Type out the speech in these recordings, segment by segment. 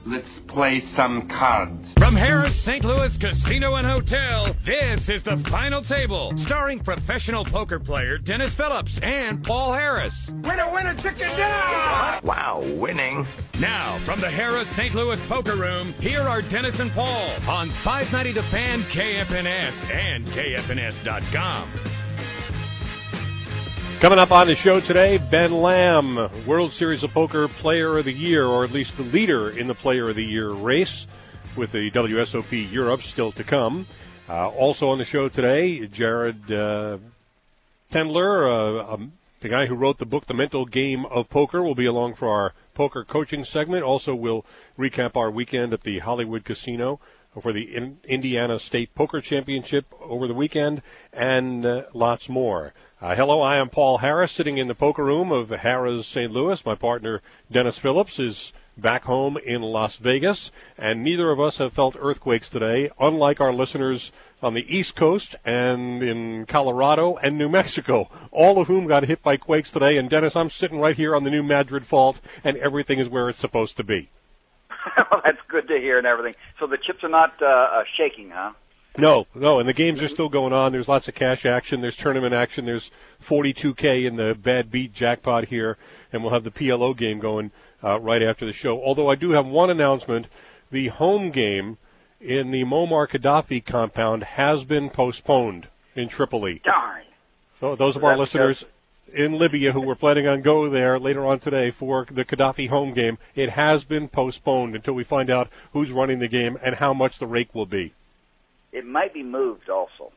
Let's play some cards. From Harrah's St. Louis Casino and Hotel, this is The Final Table, starring professional poker player Dennis Phillips and Paul Harris. Winner, winner, chicken dinner! Wow, winning. Now, from the Harrah's St. Louis Poker Room, here are Dennis and Paul on 590 The Fan, KFNS, and KFNS.com. Coming up on the show today, Ben Lamb, World Series of Poker Player of the Year, or at least the leader in the Player of the Year race, with the WSOP Europe still to come. Also on the show today, Jared Tendler, the guy who wrote the book The Mental Game of Poker, will be along for our poker coaching segment. Also, we'll recap our weekend at the Hollywood Casino for the Indiana State Poker Championship over the weekend, and lots more. Hello, I am Paul Harris, sitting in the poker room of Harrah's St. Louis. My partner, Dennis Phillips, is back home in Las Vegas, and neither of us have felt earthquakes today, unlike our listeners on the East Coast and in Colorado and New Mexico, all of whom got hit by quakes today. And, Dennis, I'm sitting right here on the New Madrid Fault, and everything is where it's supposed to be. Well, that's good to hear and everything. So the chips are not shaking, huh? No, and the games are still going on. There's lots of cash action. There's tournament action. There's $42K in the Bad Beat jackpot here, and we'll have the PLO game going right after the show. Although I do have one announcement. The home game in the Muammar Gaddafi compound has been postponed in Tripoli. Darn. So those of our listeners in Libya who were planning on going there later on today for the Gaddafi home game, it has been postponed until we find out who's running the game and how much the rake will be. It might be moved also.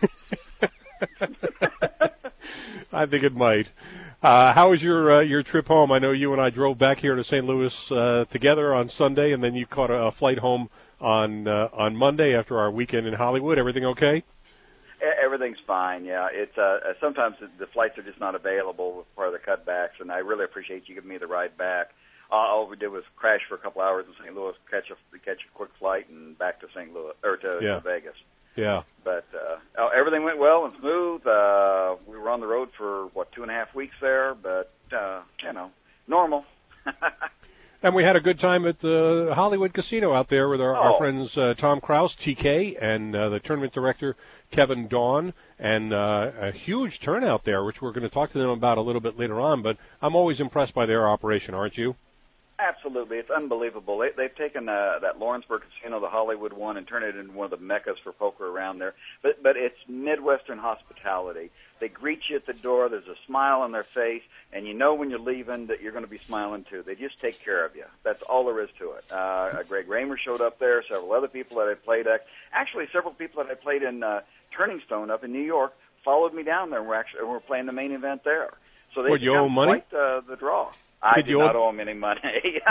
I think it might. How was your trip home? I know you and I drove back here to St. Louis together on Sunday, and then you caught a flight home on Monday after our weekend in Hollywood. Everything okay? Everything's fine, yeah. It's sometimes the flights are just not available with part of the cutbacks, and I really appreciate you giving me the ride back. All we did was crash for a couple hours in St. Louis, catch a quick flight, and back to St. Louis or to Vegas. Yeah. But everything went well and smooth. We were on the road for 2.5 weeks there, but normal. And we had a good time at the Hollywood Casino out there with our friends Tom Kraus, TK, and the tournament director Kevin Dawn, and a huge turnout there, which we're going to talk to them about a little bit later on. But I'm always impressed by their operation, aren't you? Absolutely. It's unbelievable. They've taken that Lawrenceburg Casino, the Hollywood one, and turned it into one of the meccas for poker around there. But it's Midwestern hospitality. They greet you at the door. There's a smile on their face, and you know when you're leaving that you're going to be smiling too. They just take care of you. That's all there is to it. Greg Raymer showed up there. Several other people that I played at. Actually, several people that I played in Turning Stone up in New York followed me down there. We're playing the main event there. So they you owe money? Quite the draw. I did not owe him any money.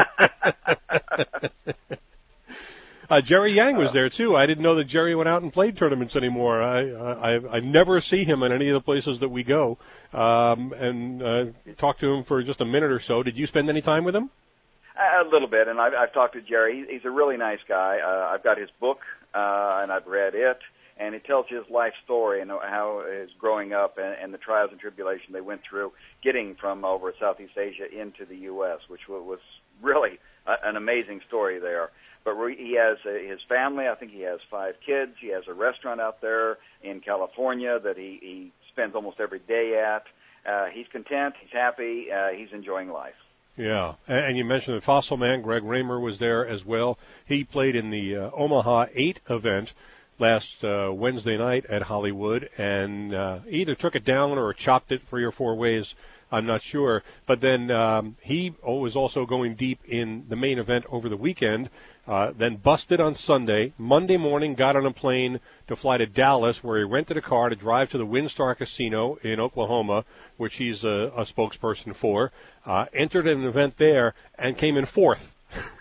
Jerry Yang was there, too. I didn't know that Jerry went out and played tournaments anymore. I never see him in any of the places that we go. And talked to him for just a minute or so. Did you spend any time with him? A little bit, and I've talked to Jerry. He's a really nice guy. I've got his book, and I've read it. And it tells his life story and how his growing up and the trials and tribulations they went through getting from over Southeast Asia into the U.S., which was really an amazing story there. But he has his family. I think he has 5 kids. He has a restaurant out there in California that he spends almost every day at. He's content. He's happy. He's enjoying life. Yeah, and you mentioned the Fossil Man. Greg Raymer was there as well. He played in the Omaha 8 event last Wednesday night at Hollywood, and either took it down or chopped it 3 or 4 ways, I'm not sure. But then he was also going deep in the main event over the weekend, then busted on Sunday. Monday morning, got on a plane to fly to Dallas, where he rented a car to drive to the WinStar Casino in Oklahoma, which he's a spokesperson for, entered an event there, and came in 4th.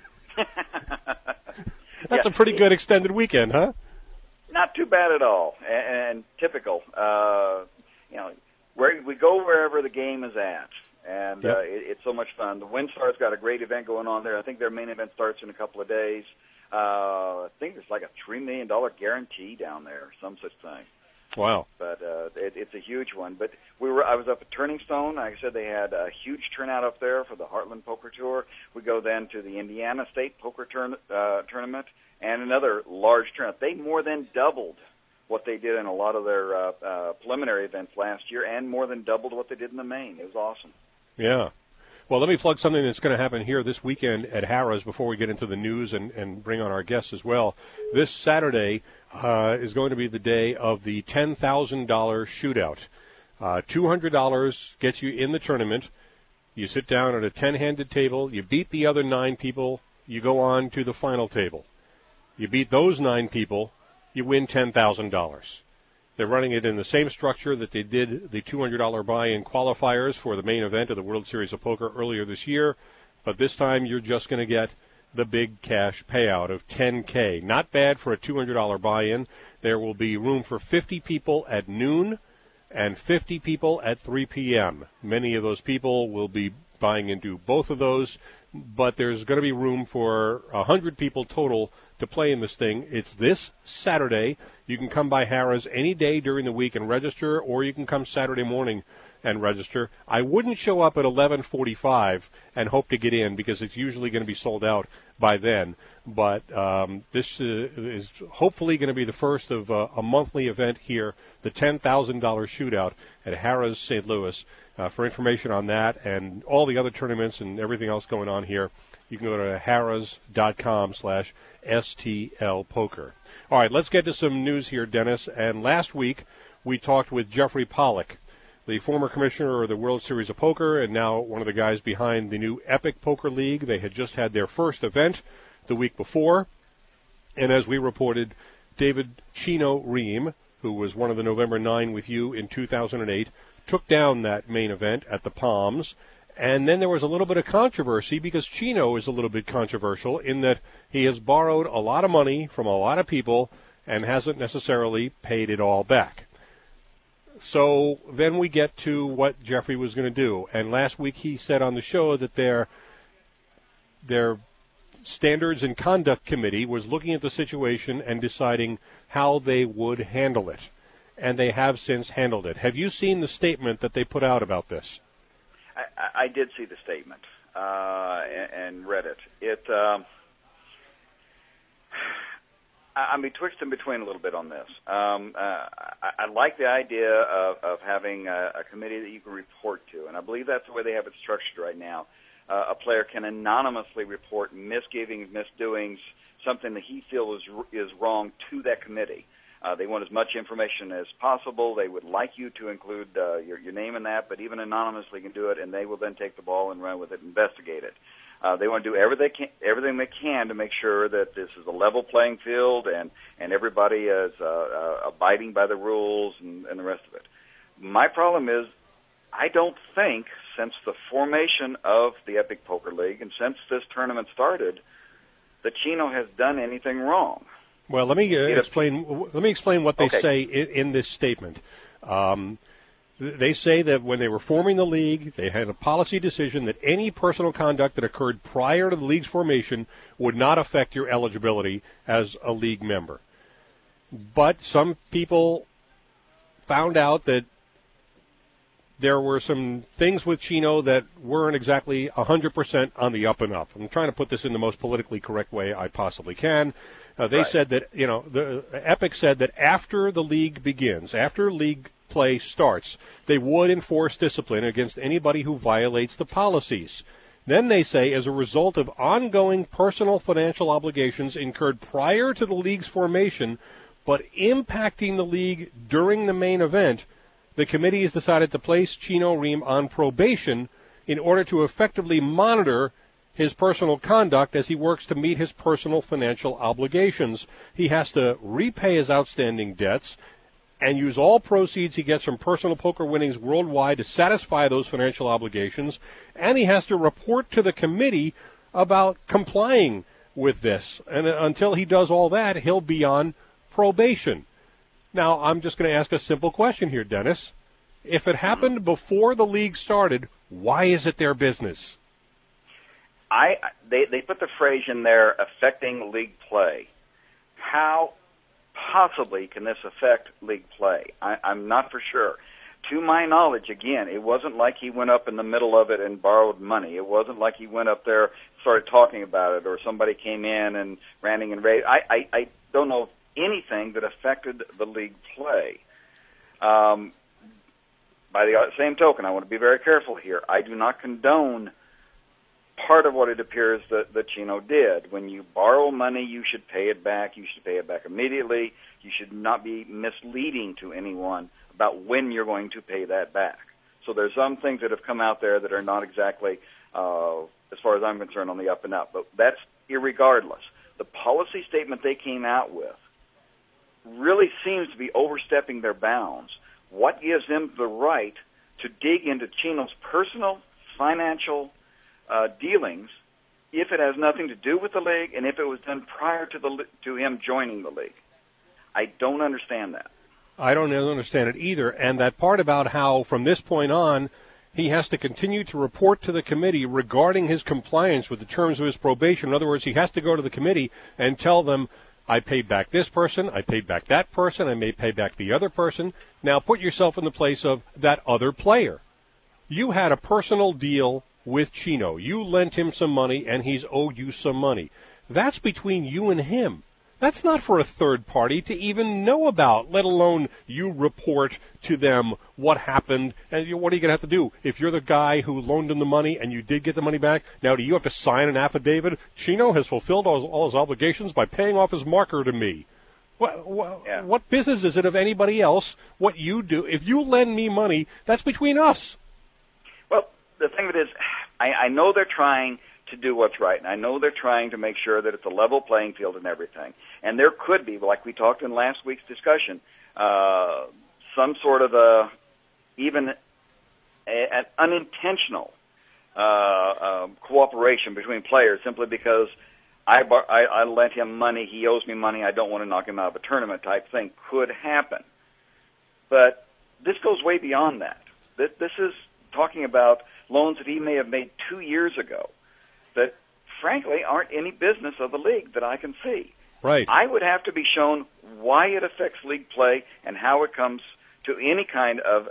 That's a pretty good extended weekend, huh? Not too bad at all, and typical. Where we go wherever the game is at, and it's so much fun. The WinStar's got a great event going on there. I think their main event starts in a couple of days. I think there's like a $3 million guarantee down there, some such thing. Wow. But it's a huge one. But I was up at Turning Stone. Like I said, they had a huge turnout up there for the Heartland Poker Tour. We go then to the Indiana State Poker Tournament and another large tournament. They more than doubled what they did in a lot of their preliminary events last year, and more than doubled what they did in the main. It was awesome. Yeah. Well, let me plug something that's going to happen here this weekend at Harrah's before we get into the news and bring on our guests as well. This Saturday is going to be the day of the $10,000 shootout. $200 gets you in the tournament. You sit down at a 10-handed table. You beat the other 9 people. You go on to the final table. You beat those 9 people. You win $10,000. They're running it in the same structure that they did the $200 buy-in qualifiers for the main event of the World Series of Poker earlier this year, but this time you're just going to get the big cash payout of $10K. Not bad for a $200 buy-in. There will be room for 50 people at noon and 50 people at 3 p.m. Many of those people will be buying into both of those, but there's going to be room for 100 people total to play in this thing. It's this Saturday. You can come by Harrah's any day during the week and register, or you can come Saturday morning and register. I wouldn't show up at 11:45 and hope to get in because it's usually going to be sold out by then. But this is hopefully going to be the first of a monthly event here, the $10,000 shootout at Harrah's St. Louis. For information on that and all the other tournaments and everything else going on here, you can go to harrahs.com/STL Poker. All right, let's get to some news here, Dennis. And last week we talked with Jeffrey Pollack, the former commissioner of the World Series of Poker and now one of the guys behind the new Epic Poker League. They had just had their first event the week before. And as we reported, David Chino Ream, who was one of the November 9 with you in 2008, took down that main event at the Palms. And then there was a little bit of controversy because Chino is a little bit controversial in that he has borrowed a lot of money from a lot of people and hasn't necessarily paid it all back. So then we get to what Jeffrey was going to do. And last week he said on the show that their Standards and Conduct Committee was looking at the situation and deciding how they would handle it. And they have since handled it. Have you seen the statement that they put out about this? I did see the statement and read it. I'm betwixt and between a little bit on this. I like the idea of having a committee that you can report to, and I believe that's the way they have it structured right now. A player can anonymously report misgivings, misdoings, something that he feels is wrong to that committee. They want as much information as possible. They would like you to include your name in that, but even anonymously can do it, and they will then take the ball and run with it and investigate it. They want to do everything they can to make sure that this is a level playing field and everybody is abiding by the rules and the rest of it. My problem is I don't think since the formation of the Epic Poker League and since this tournament started that Chino has done anything wrong. Well, let me explain what they say in this statement. They say that when they were forming the league, they had a policy decision that any personal conduct that occurred prior to the league's formation would not affect your eligibility as a league member. But some people found out that there were some things with Chino that weren't exactly 100% on the up and up. I'm trying to put this in the most politically correct way I possibly can. They said that, the Epic said that after the league begins, after league play starts, they would enforce discipline against anybody who violates the policies. Then they say, as a result of ongoing personal financial obligations incurred prior to the league's formation, but impacting the league during the main event, the committee has decided to place Chino Ream on probation in order to effectively monitor his personal conduct as he works to meet his personal financial obligations. He has to repay his outstanding debts and use all proceeds he gets from personal poker winnings worldwide to satisfy those financial obligations, and he has to report to the committee about complying with this. And until he does all that, he'll be on probation. Now, I'm just going to ask a simple question here, Dennis. If it happened before the league started, why is it their business? They put the phrase in there, affecting league play. How possibly can this affect league play? I'm not for sure. To my knowledge, again, it wasn't like he went up in the middle of it and borrowed money. It wasn't like he went up there, started talking about it, or somebody came in and ranting and raving. I don't know of anything that affected the league play. By the same token, I want to be very careful here. I do not condone part of what it appears that Chino did. When you borrow money, you should pay it back. You should pay it back immediately. You should not be misleading to anyone about when you're going to pay that back. So there's some things that have come out there that are not exactly, as far as I'm concerned, on the up and up. But that's irregardless. The policy statement they came out with really seems to be overstepping their bounds. What gives them the right to dig into Chino's personal financial dealings if it has nothing to do with the league and if it was done prior to him joining the league? I don't understand that. I don't understand it either. And that part about how from this point on he has to continue to report to the committee regarding his compliance with the terms of his probation. In other words, he has to go to the committee and tell them, I paid back this person, I paid back that person, I may pay back the other person. Now put yourself in the place of that other player. You had a personal deal with Chino. You lent him some money and he's owed you some money. That's between you and him. That's not for a third party to even know about, let alone you report to them what happened. And what are you going to have to do? If you're the guy who loaned him the money and you did get the money back, now do you have to sign an affidavit? Chino has fulfilled all his obligations by paying off his marker to me. What business is it of anybody else what you do? If you lend me money, that's between us. Well, the thing of it is, I know they're trying to do what's right, and I know they're trying to make sure that it's a level playing field and everything. And there could be, like we talked in last week's discussion, some sort of even an unintentional cooperation between players simply because I lent him money, he owes me money, I don't want to knock him out of a tournament type thing could happen. But this goes way beyond that. This is talking about loans that he may have made 2 years ago that, frankly, aren't any business of the league that I can see. Right. I would have to be shown why it affects league play and how it comes to any kind of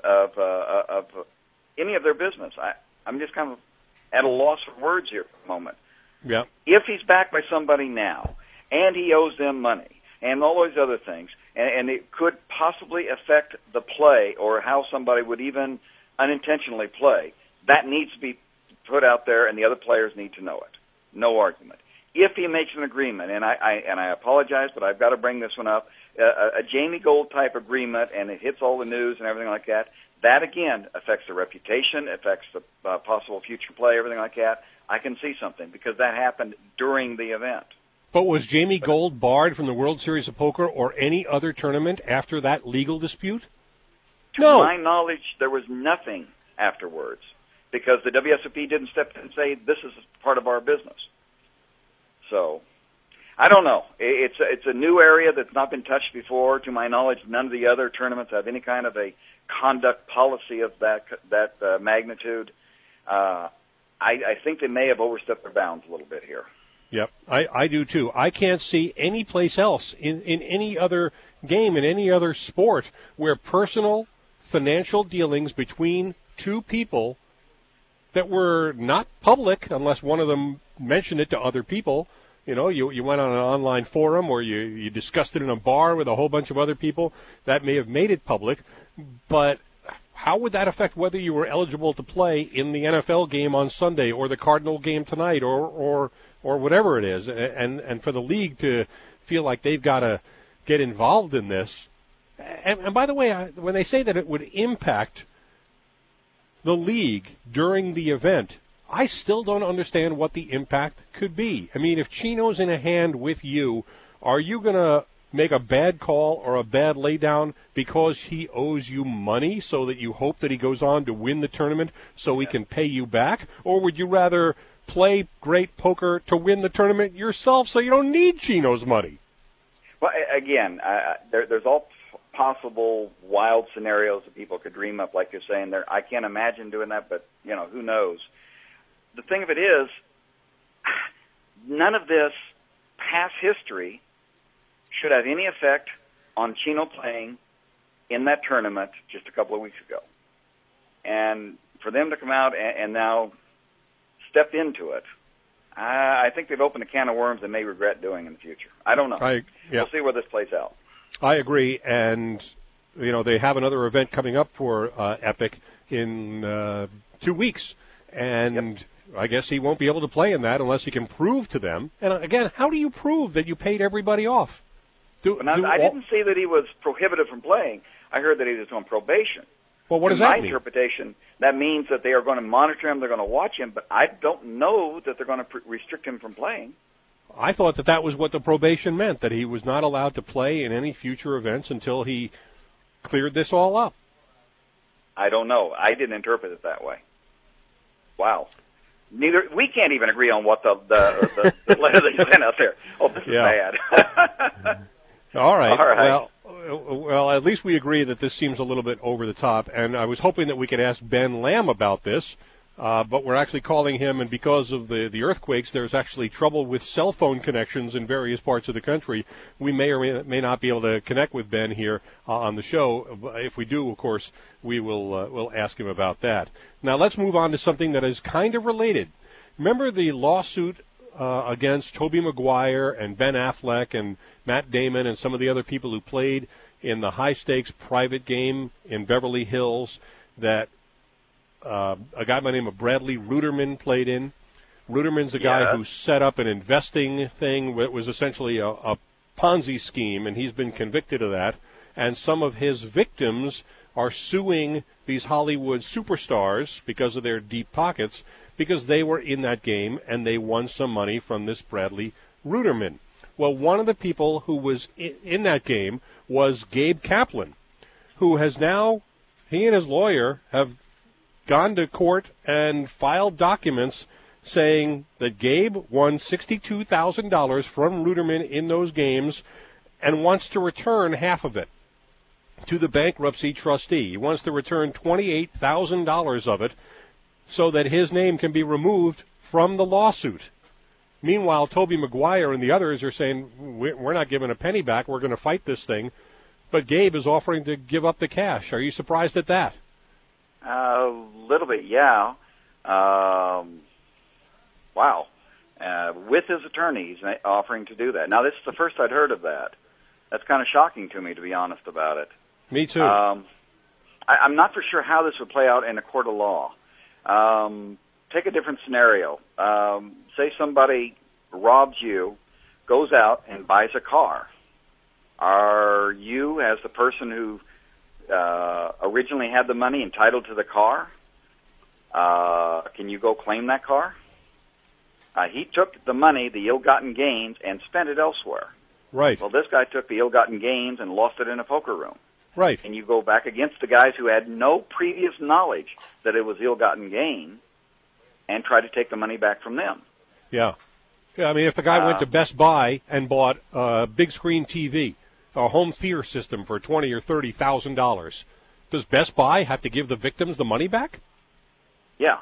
any of their business. I'm just kind of at a loss for words here for a moment. Yeah. If he's backed by somebody now and he owes them money and all those other things, and it could possibly affect the play or how somebody would even unintentionally play, that needs to be put out there, and the other players need to know it. No argument. If he makes an agreement, and I apologize, but I've got to bring this one up, a Jamie Gold type agreement, and it hits all the news and everything like that, that again affects the reputation, affects the possible future play, everything like that. I can see something because that happened during the event. But was Jamie Gold barred from the World Series of Poker or any other tournament after that legal dispute? To my knowledge, there was nothing afterwards, because the WSOP didn't step in and say, this is part of our business. So, I don't know. It's a new area that's not been touched before. To my knowledge, none of the other tournaments have any kind of a conduct policy of that magnitude. I think they may have overstepped their bounds a little bit here. Yep, I do too. I can't see any place else in any other game, in any other sport, where personal financial dealings between two people that were not public, unless one of them mentioned it to other people. You know, you went on an online forum or you discussed it in a bar with a whole bunch of other people. That may have made it public, but how would that affect whether you were eligible to play in the NFL game on Sunday or the Cardinal game tonight or whatever it is? And for the league to feel like they've got to get involved in this. And by the way, when they say that it would impact the league during the event, I still don't understand what the impact could be. I mean, if Chino's in a hand with you, are you going to make a bad call or a bad laydown because he owes you money so that you hope that he goes on to win the tournament so he can pay you back? Or would you rather play great poker to win the tournament yourself so you don't need Chino's money? Well, again, there's all possible wild scenarios that people could dream up, like you're saying there. I can't imagine doing that, but, who knows? The thing of it is, none of this past history should have any effect on Chino playing in that tournament just a couple of weeks ago. And for them to come out and now step into it, I think they've opened a can of worms they may regret doing in the future. I don't know. We'll see where this plays out. I agree, and they have another event coming up for Epic in 2 weeks, and I guess he won't be able to play in that unless he can prove to them. And again, how do you prove that you paid everybody off? I didn't see that he was prohibited from playing. I heard that he was on probation. Well, what does that mean? In my interpretation, that means that they are going to monitor him, they're going to watch him, but I don't know that they're going to restrict him from playing. I thought that was what the probation meant, that he was not allowed to play in any future events until he cleared this all up. I don't know. I didn't interpret it that way. Wow. We can't even agree on what the letter they sent out there. Oh, this is bad. All right. Well, at least we agree that this seems a little bit over the top, and I was hoping that we could ask Ben Lamb about this, but we're actually calling him, and because of the earthquakes, there's actually trouble with cell phone connections in various parts of the country. We may or may not be able to connect with Ben here on the show. If we do, of course, we will we'll ask him about that. Now, let's move on to something that is kind of related. Remember the lawsuit against Tobey Maguire and Ben Affleck and Matt Damon and some of the other people who played in the high-stakes private game in Beverly Hills that a guy by the name of Bradley Ruderman played in? Ruderman's a guy who set up an investing thing that was essentially a Ponzi scheme, and he's been convicted of that. And some of his victims are suing these Hollywood superstars because of their deep pockets, because they were in that game and they won some money from this Bradley Ruderman. Well, one of the people who was in that game was Gabe Kaplan, who has now, he and his lawyer have gone to court and filed documents saying that Gabe won $62,000 from Ruderman in those games and wants to return half of it to the bankruptcy trustee. He wants to return $28,000 of it so that his name can be removed from the lawsuit. Meanwhile, Tobey Maguire and the others are saying, we're not giving a penny back, we're going to fight this thing. But Gabe is offering to give up the cash. Are you surprised at that? A little bit, yeah. Wow. With his attorneys offering to do that. Now, this is the first I'd heard of that. That's kind of shocking to me, to be honest about it. Me too. I'm not for sure how this would play out in a court of law. Take a different scenario. Say somebody robs you, goes out and buys a car. Are you, as the person who originally had the money, entitled to the car? Can you go claim that car? He took the money, the ill-gotten gains, and spent it elsewhere. Right. Well, this guy took the ill-gotten gains and lost it in a poker room. Right. And you go back against the guys who had no previous knowledge that it was ill-gotten gain and try to take the money back from them. Yeah. I mean, if the guy went to Best Buy and bought a big screen TV, a home theater system for $20,000 or $30,000, does Best Buy have to give the victims the money back? Yeah.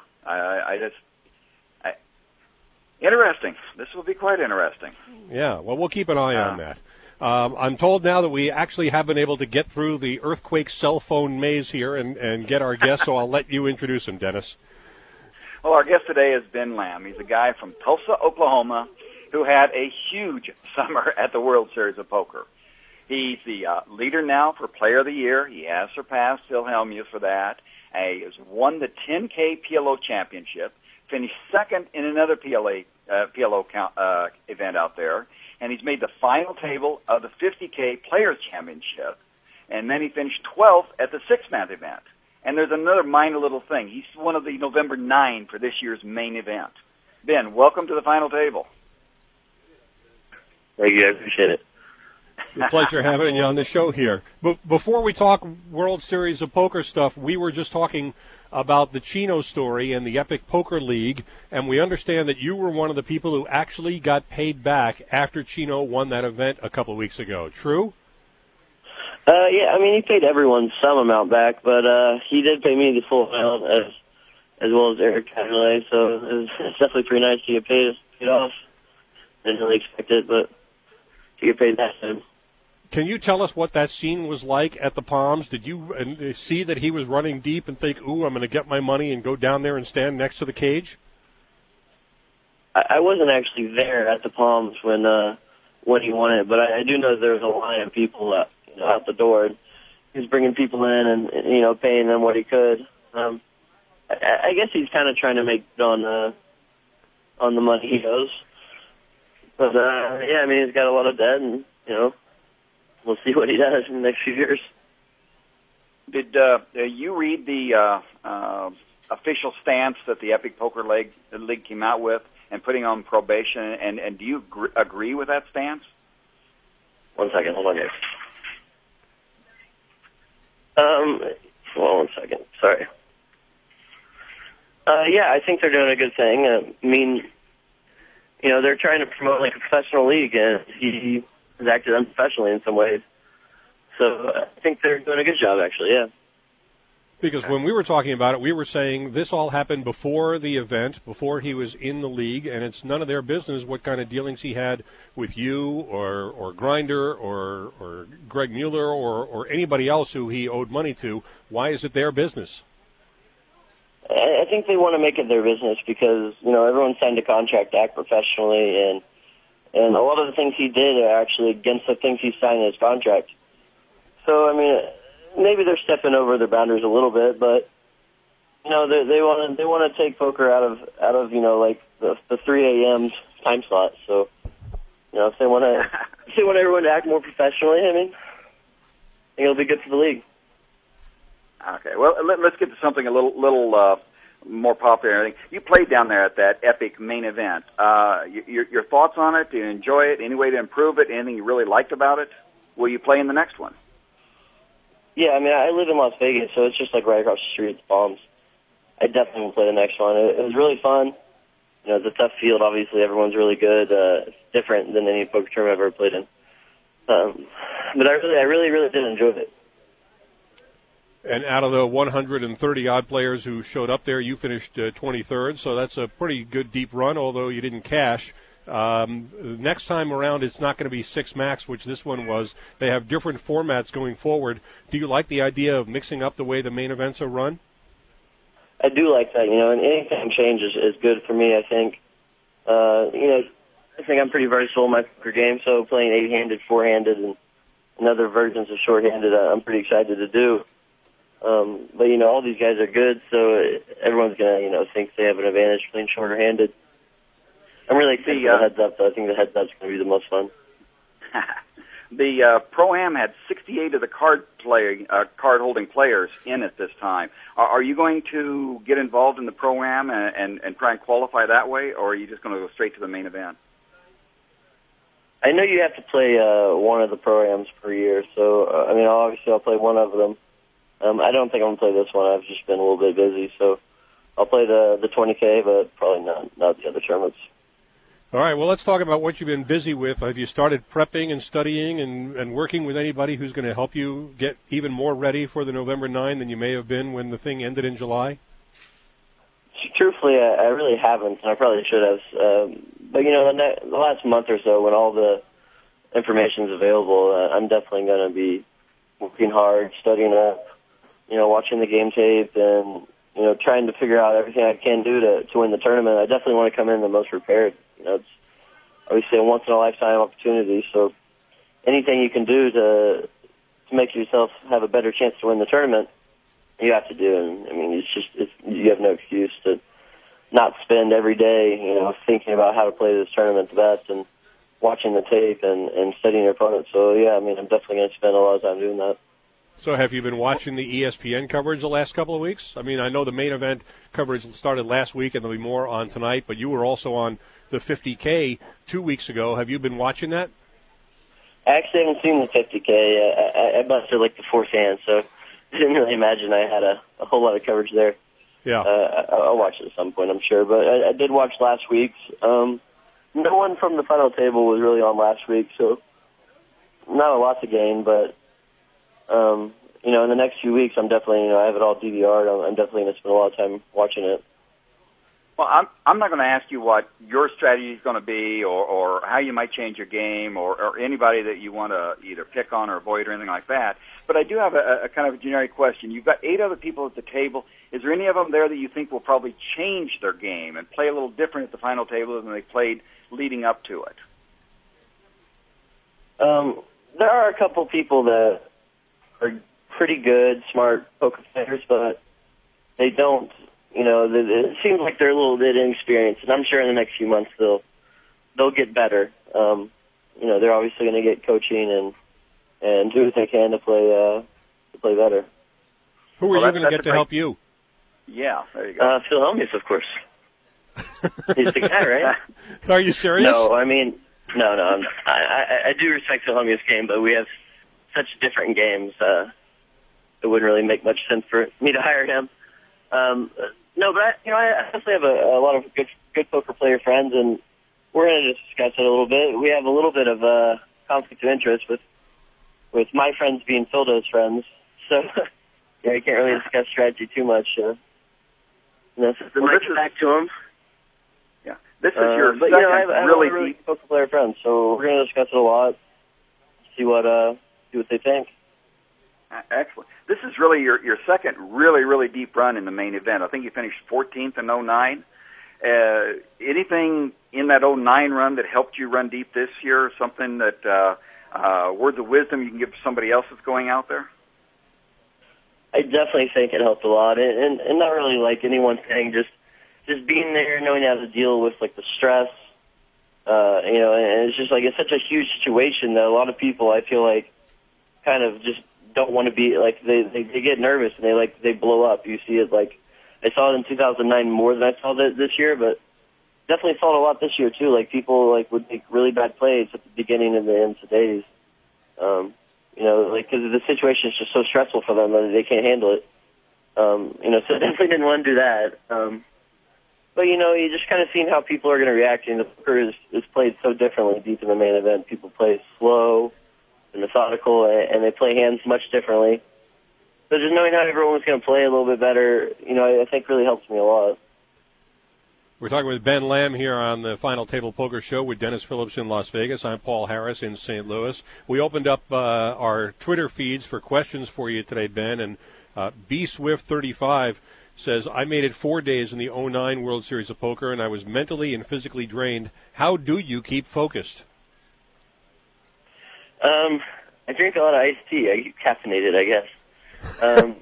Interesting. This will be quite interesting. Yeah. Well, we'll keep an eye on that. I'm told now that we actually have been able to get through the earthquake cell phone maze here and get our guest, so I'll let you introduce him, Dennis. Well, our guest today is Ben Lamb. He's a guy from Tulsa, Oklahoma, who had a huge summer at the World Series of Poker. He's the leader now for Player of the Year. He has surpassed Phil Hellmuth for that. He has won the 10K PLO Championship, finished second in another PLO event out there, and he's made the final table of the 50K Players Championship, and then he finished 12th at the six-man event. And there's another minor little thing. He's one of the November 9 for this year's main event. Ben, welcome to the final table. Thank you. I appreciate it. It's a pleasure having you on the show here. But before we talk World Series of Poker stuff, we were just talking about the Chino story and the Epic Poker League, and we understand that you were one of the people who actually got paid back after Chino won that event a couple of weeks ago. True? Yeah, I mean, he paid everyone some amount back, but he did pay me the full amount as well as Eric Cabernet, so it's definitely pretty nice to get paid off. Didn't really expect it, but to get paid that time. Can you tell us what that scene was like at the Palms? Did you see that he was running deep and think, ooh, I'm going to get my money and go down there and stand next to the cage? I wasn't actually there at the Palms when he won it, but I do know there was a line of people out the door. He was bringing people in and paying them what he could. I guess he's kind of trying to make it on the money he owes. But yeah, I mean, he's got a lot of debt, and we'll see what he does in the next few years. Did you read the official stance that the Epic Poker League came out with and putting on probation? And do you agree with that stance? 1 second, hold on here. Well, 1 second, sorry. Yeah, I think they're doing a good thing. I mean, they're trying to promote like a professional league, and he has acted unprofessionally in some ways. So I think they're doing a good job, actually, yeah. Because when we were talking about it, we were saying this all happened before the event, before he was in the league, and it's none of their business what kind of dealings he had with you or Grinder or Greg Mueller or anybody else who he owed money to. Why is it their business? I think they want to make it their business because, everyone signed a contract to act professionally, and a lot of the things he did are actually against the things he signed in his contract. So, I mean, maybe they're stepping over their boundaries a little bit, but they want to take poker out of like the 3 a.m. time slot. So, if they want everyone to act more professionally, I mean, I think it'll be good for the league. Okay, well, let's get to something a little more popular. You played down there at that Epic main event. Your thoughts on it? Do you enjoy it? Any way to improve it? Anything you really liked about it? Will you play in the next one? Yeah, I mean, I live in Las Vegas, so it's just like right across the street at the Palms. I definitely will play the next one. It was really fun. It's a tough field. Obviously, everyone's really good. It's different than any poker tournament I've ever played in. But I really did enjoy it. And out of the 130-odd players who showed up there, you finished 23rd, so that's a pretty good deep run, although you didn't cash. Next time around, it's not going to be 6 max, which this one was. They have different formats going forward. Do you like the idea of mixing up the way the main events are run? I do like that, and anything change is good for me, I think. I think I'm pretty versatile in my poker game, so playing 8-handed, 4-handed, and other versions of short-handed, I'm pretty excited to do. But, all these guys are good, so everyone's going to, think they have an advantage playing shorter-handed. I'm really excited for the heads-up, though. I think the heads-up's going to be the most fun. The Pro-Am had 68 of the card-holding players in it this time. Are you going to get involved in the Pro-Am and try and qualify that way, or are you just going to go straight to the main event? I know you have to play one of the Pro-Ams per year, so, obviously I'll play one of them. I don't think I'm going to play this one. I've just been a little bit busy, so I'll play the 20K, but probably not the other tournaments. All right, well, let's talk about what you've been busy with. Have you started prepping and studying and working with anybody who's going to help you get even more ready for the November 9 than you may have been when the thing ended in July? Truthfully, I really haven't, and I probably should have. But, the last month or so, when all the information is available, I'm definitely going to be working hard, studying up, watching the game tape, and, trying to figure out everything I can do to win the tournament. I definitely want to come in the most prepared. It's obviously a once-in-a-lifetime opportunity, so anything you can do to make yourself have a better chance to win the tournament, you have to do. And, I mean, you have no excuse to not spend every day, thinking about how to play this tournament the best and watching the tape and studying your opponent. So, yeah, I mean, I'm definitely going to spend a lot of time doing that. So have you been watching the ESPN coverage the last couple of weeks? I mean, I know the main event coverage started last week and there'll be more on tonight, but you were also on the 50K 2 weeks ago. Have you been watching that? I actually haven't seen the 50K. I busted like the fourth hand, so I didn't really imagine I had a whole lot of coverage there. Yeah. I'll watch it at some point, I'm sure. But I did watch last week's. No one from the final table was really on last week, so not a lot to gain, but in the next few weeks, I'm definitely, I have it all DVR'd. I'm definitely going to spend a lot of time watching it. Well, I'm not going to ask you what your strategy is going to be or how you might change your game or anybody that you want to either pick on or avoid or anything like that. But I do have a kind of a generic question. You've got 8 other people at the table. Is there any of them there that you think will probably change their game and play a little different at the final table than they played leading up to it? There are a couple people that are pretty good, smart poker players, but they don't. It seems like they're a little bit inexperienced, and I'm sure in the next few months they'll get better. They're obviously going to get coaching and do what they can to play better. Who are you going to get to help you? Yeah, there you go. Phil Hellmuth, of course. He's the guy, right? Are you serious? No, I mean, no. I do respect Phil Hellmuth's game, but we have such different games. It wouldn't really make much sense for me to hire him. No, but I definitely have a lot of good poker player friends, and we're going to discuss it a little bit. We have a little bit of a conflict of interest with my friends being Phildo's friends, so I can't really discuss strategy too much. So back to him. Yeah, this is your but second I have really deep poker player friends, so we're going to discuss it a lot. See what they think. Excellent. This is really your second really deep run in the main event. I think you finished 14th in 09. Anything in that 09 run that helped you run deep this year? Something that words of wisdom you can give to somebody else that's going out there? I definitely think it helped a lot, and not really like any one thing. Just being there, knowing how to deal with like the stress. And it's just like it's such a huge situation that a lot of people I feel like kind of just don't want to be like they get nervous and they blow up. You see it like I saw it in 2009 more than I saw this year, but definitely saw it a lot this year too. Like people like would make really bad plays at the beginning and the end of days. Because the situation is just so stressful for them that they can't handle it. So definitely didn't want to do that. But you just kind of seen how people are going to react. The poker is played so differently deep in the main event. People play slow and methodical, and they play hands much differently. So just knowing how everyone's going to play a little bit better, I think really helps me a lot. We're talking with Ben Lamb here on the Final Table Poker Show with Dennis Phillips in Las Vegas. I'm Paul Harris in St. Louis. We opened up our Twitter feeds for questions for you today, Ben, and BSwift35 says, I made it 4 days in the 09 World Series of Poker, and I was mentally and physically drained. How do you keep focused? I drink a lot of iced tea. I get caffeinated, I guess.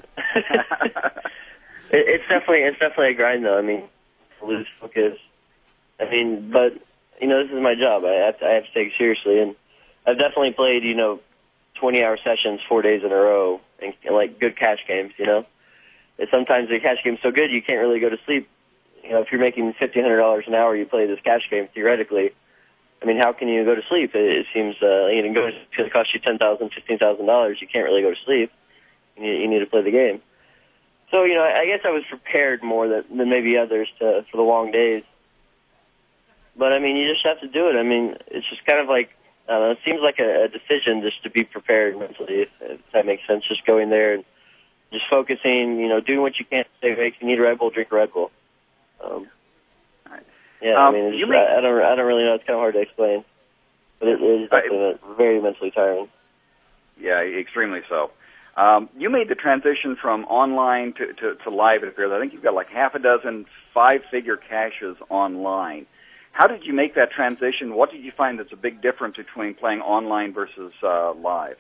It's definitely a grind, though. I mean, lose focus. But this is my job. I have to take it seriously, and I've definitely played 20-hour sessions 4 days in a row, and like good cash games. And sometimes the cash game's so good you can't really go to sleep. If you're making $1,500 an hour, you play this cash game theoretically. I mean, how can you go to sleep? It seems it's going to cost you $10,000, $15,000. You can't really go to sleep. You need to play the game. So, I guess I was prepared more than maybe others for the long days. But, you just have to do it. It's just kind of like, it seems like a decision just to be prepared mentally, if that makes sense. Just going there and just focusing, doing what you can to stay awake. If you need a Red Bull, drink a Red Bull. Yeah, I don't really know. It's kind of hard to explain. But it is definitely very mentally tiring. Yeah, extremely so. You made the transition from online to live, it appears. I think you've got like half a dozen 5-figure caches online. How did you make that transition? What did you find that's a big difference between playing online versus live?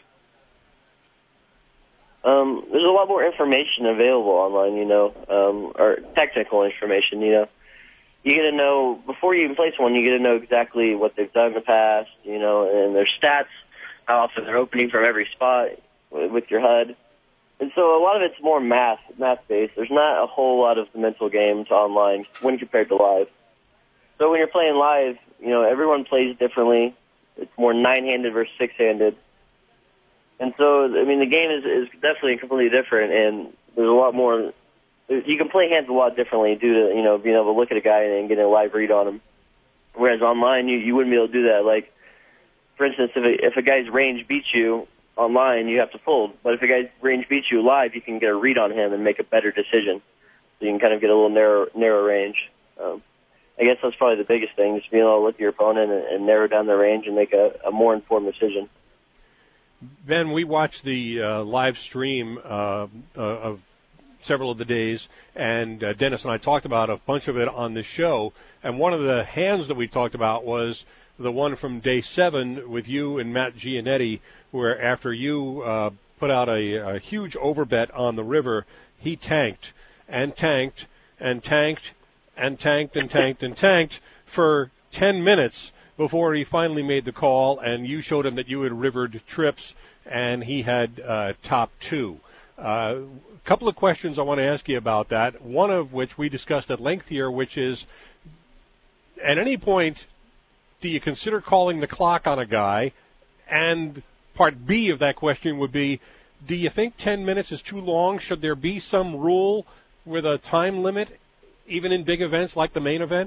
There's a lot more information available online, or technical information, You get to know, before you even play someone, you get to know exactly what they've done in the past, and their stats, how often they're opening from every spot with your HUD. And so a lot of it's more math-based. There's not a whole lot of mental games online when compared to live. So when you're playing live, everyone plays differently. It's more 9-handed versus 6-handed. And so, the game is definitely completely different, and there's a lot more. You can play hands a lot differently due to, being able to look at a guy and get a live read on him. Whereas online, you wouldn't be able to do that. Like, for instance, if a guy's range beats you online, you have to fold. But if a guy's range beats you live, you can get a read on him and make a better decision. So you can kind of get a little narrow range. I guess that's probably the biggest thing, just being able to look at your opponent and narrow down the range and make a more informed decision. Ben, we watched the live stream of several of the days, and Dennis and I talked about a bunch of it on the show. And one of the hands that we talked about was the one from day 7 with you and Matt Gianetti, where after you put out a huge overbet on the river, he tanked and tanked and tanked and tanked and tanked and tanked for 10 minutes before he finally made the call, and you showed him that you had rivered trips, and he had top 2. Couple of questions I want to ask you about that, one of which we discussed at length here, which is, at any point, do you consider calling the clock on a guy? And part B of that question would be, do you think 10 minutes is too long? Should there be some rule with a time limit, even in big events like the main event?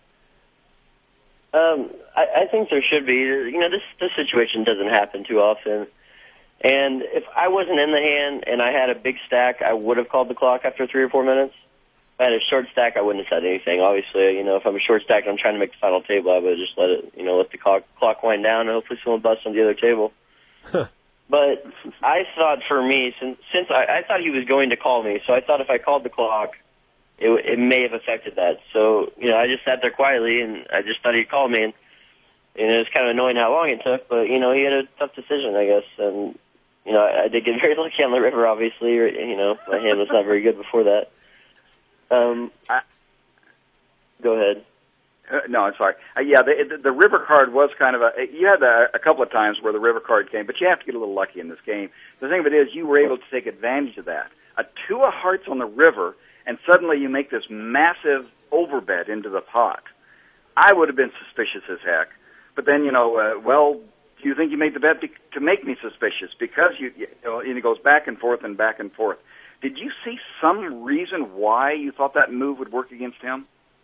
I think there should be. You know, this situation doesn't happen too often. And if I wasn't in the hand and I had a big stack, I would have called the clock after 3 or 4 minutes. If I had a short stack, I wouldn't have said anything. Obviously, you know, if I'm a short stack and I'm trying to make the final table, I would have just let the clock wind down, and hopefully someone busts on the other table. But I thought, for me, since I thought he was going to call me, so I thought if I called the clock, it may have affected that. So, you know, I just sat there quietly, and I just thought he'd call me, and it was kind of annoying how long it took, but, you know, he had a tough decision, I guess, and, you know, I did get very lucky on the river, obviously. You know, my hand was not very good before that. Go ahead. No, I'm sorry. Yeah, the river card was kind of you had a couple of times where the river card came, but you have to get a little lucky in this game. The thing of it is, you were able to take advantage of that. A 2 of hearts on the river, and suddenly you make this massive overbet into the pot. I would have been suspicious as heck. But then, you know, well, do you think you made the bet to make me suspicious? Because you know, and it goes back and forth and back and forth. Did you see some reason why you thought that move would work against him?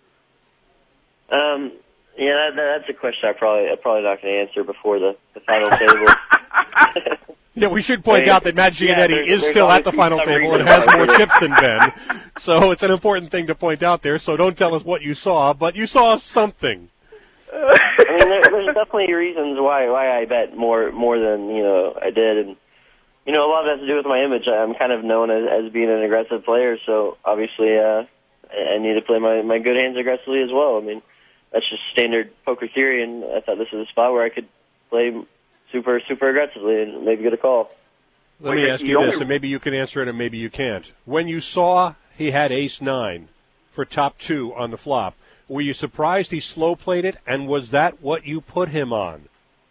Yeah, that's a question I'm probably not going to answer before the final table. Yeah, we should point out that Matt Gianetti is still at the final table and has more chips than Ben. So it's an important thing to point out there. So don't tell us what you saw, but you saw something. I mean, there's definitely reasons why I bet more than, you know, I did, and, you know, a lot of it has to do with my image. I'm kind of known as being an aggressive player, so obviously I need to play my good hands aggressively as well. I mean, that's just standard poker theory, and I thought this was a spot where I could play super, super aggressively and maybe get a call. Let me ask you this, and maybe you can answer it and maybe you can't. When you saw he had ace-9 for top 2 on the flop, were you surprised he slow-played it, and was that what you put him on?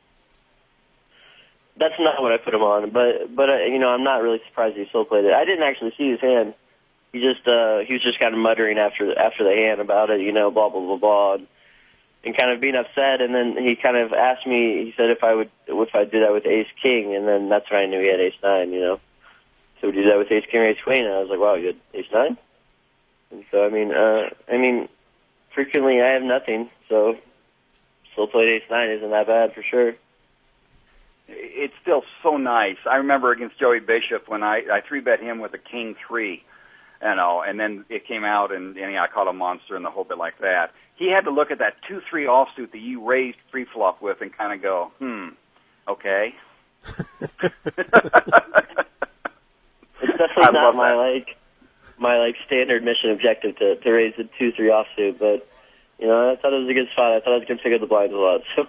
That's not what I put him on, but you know, I'm not really surprised he slow-played it. I didn't actually see his hand. He was just kind of muttering after the hand about it, you know, blah, blah, blah, blah, and kind of being upset, and then he kind of asked me, he said if I'd do that with ace-king, and then that's when I knew he had ace-9, you know. So we do that with ace-king or ace-queen, and I was like, wow, you had ace-9? And so, I mean, frequently I have nothing, so still played ace-9 isn't that bad for sure. It's still so nice. I remember against Joey Bishop when I 3-bet him with a king-3, you know, and then it came out and I caught a monster and the whole bit like that. He had to look at that 2-3 offsuit that you raised pre-flop with and kind of go, okay. It's definitely not my standard mission objective to raise the 2-3 offsuit, but you know, I thought it was a good spot. I thought I was going to pick up the blinds a lot, so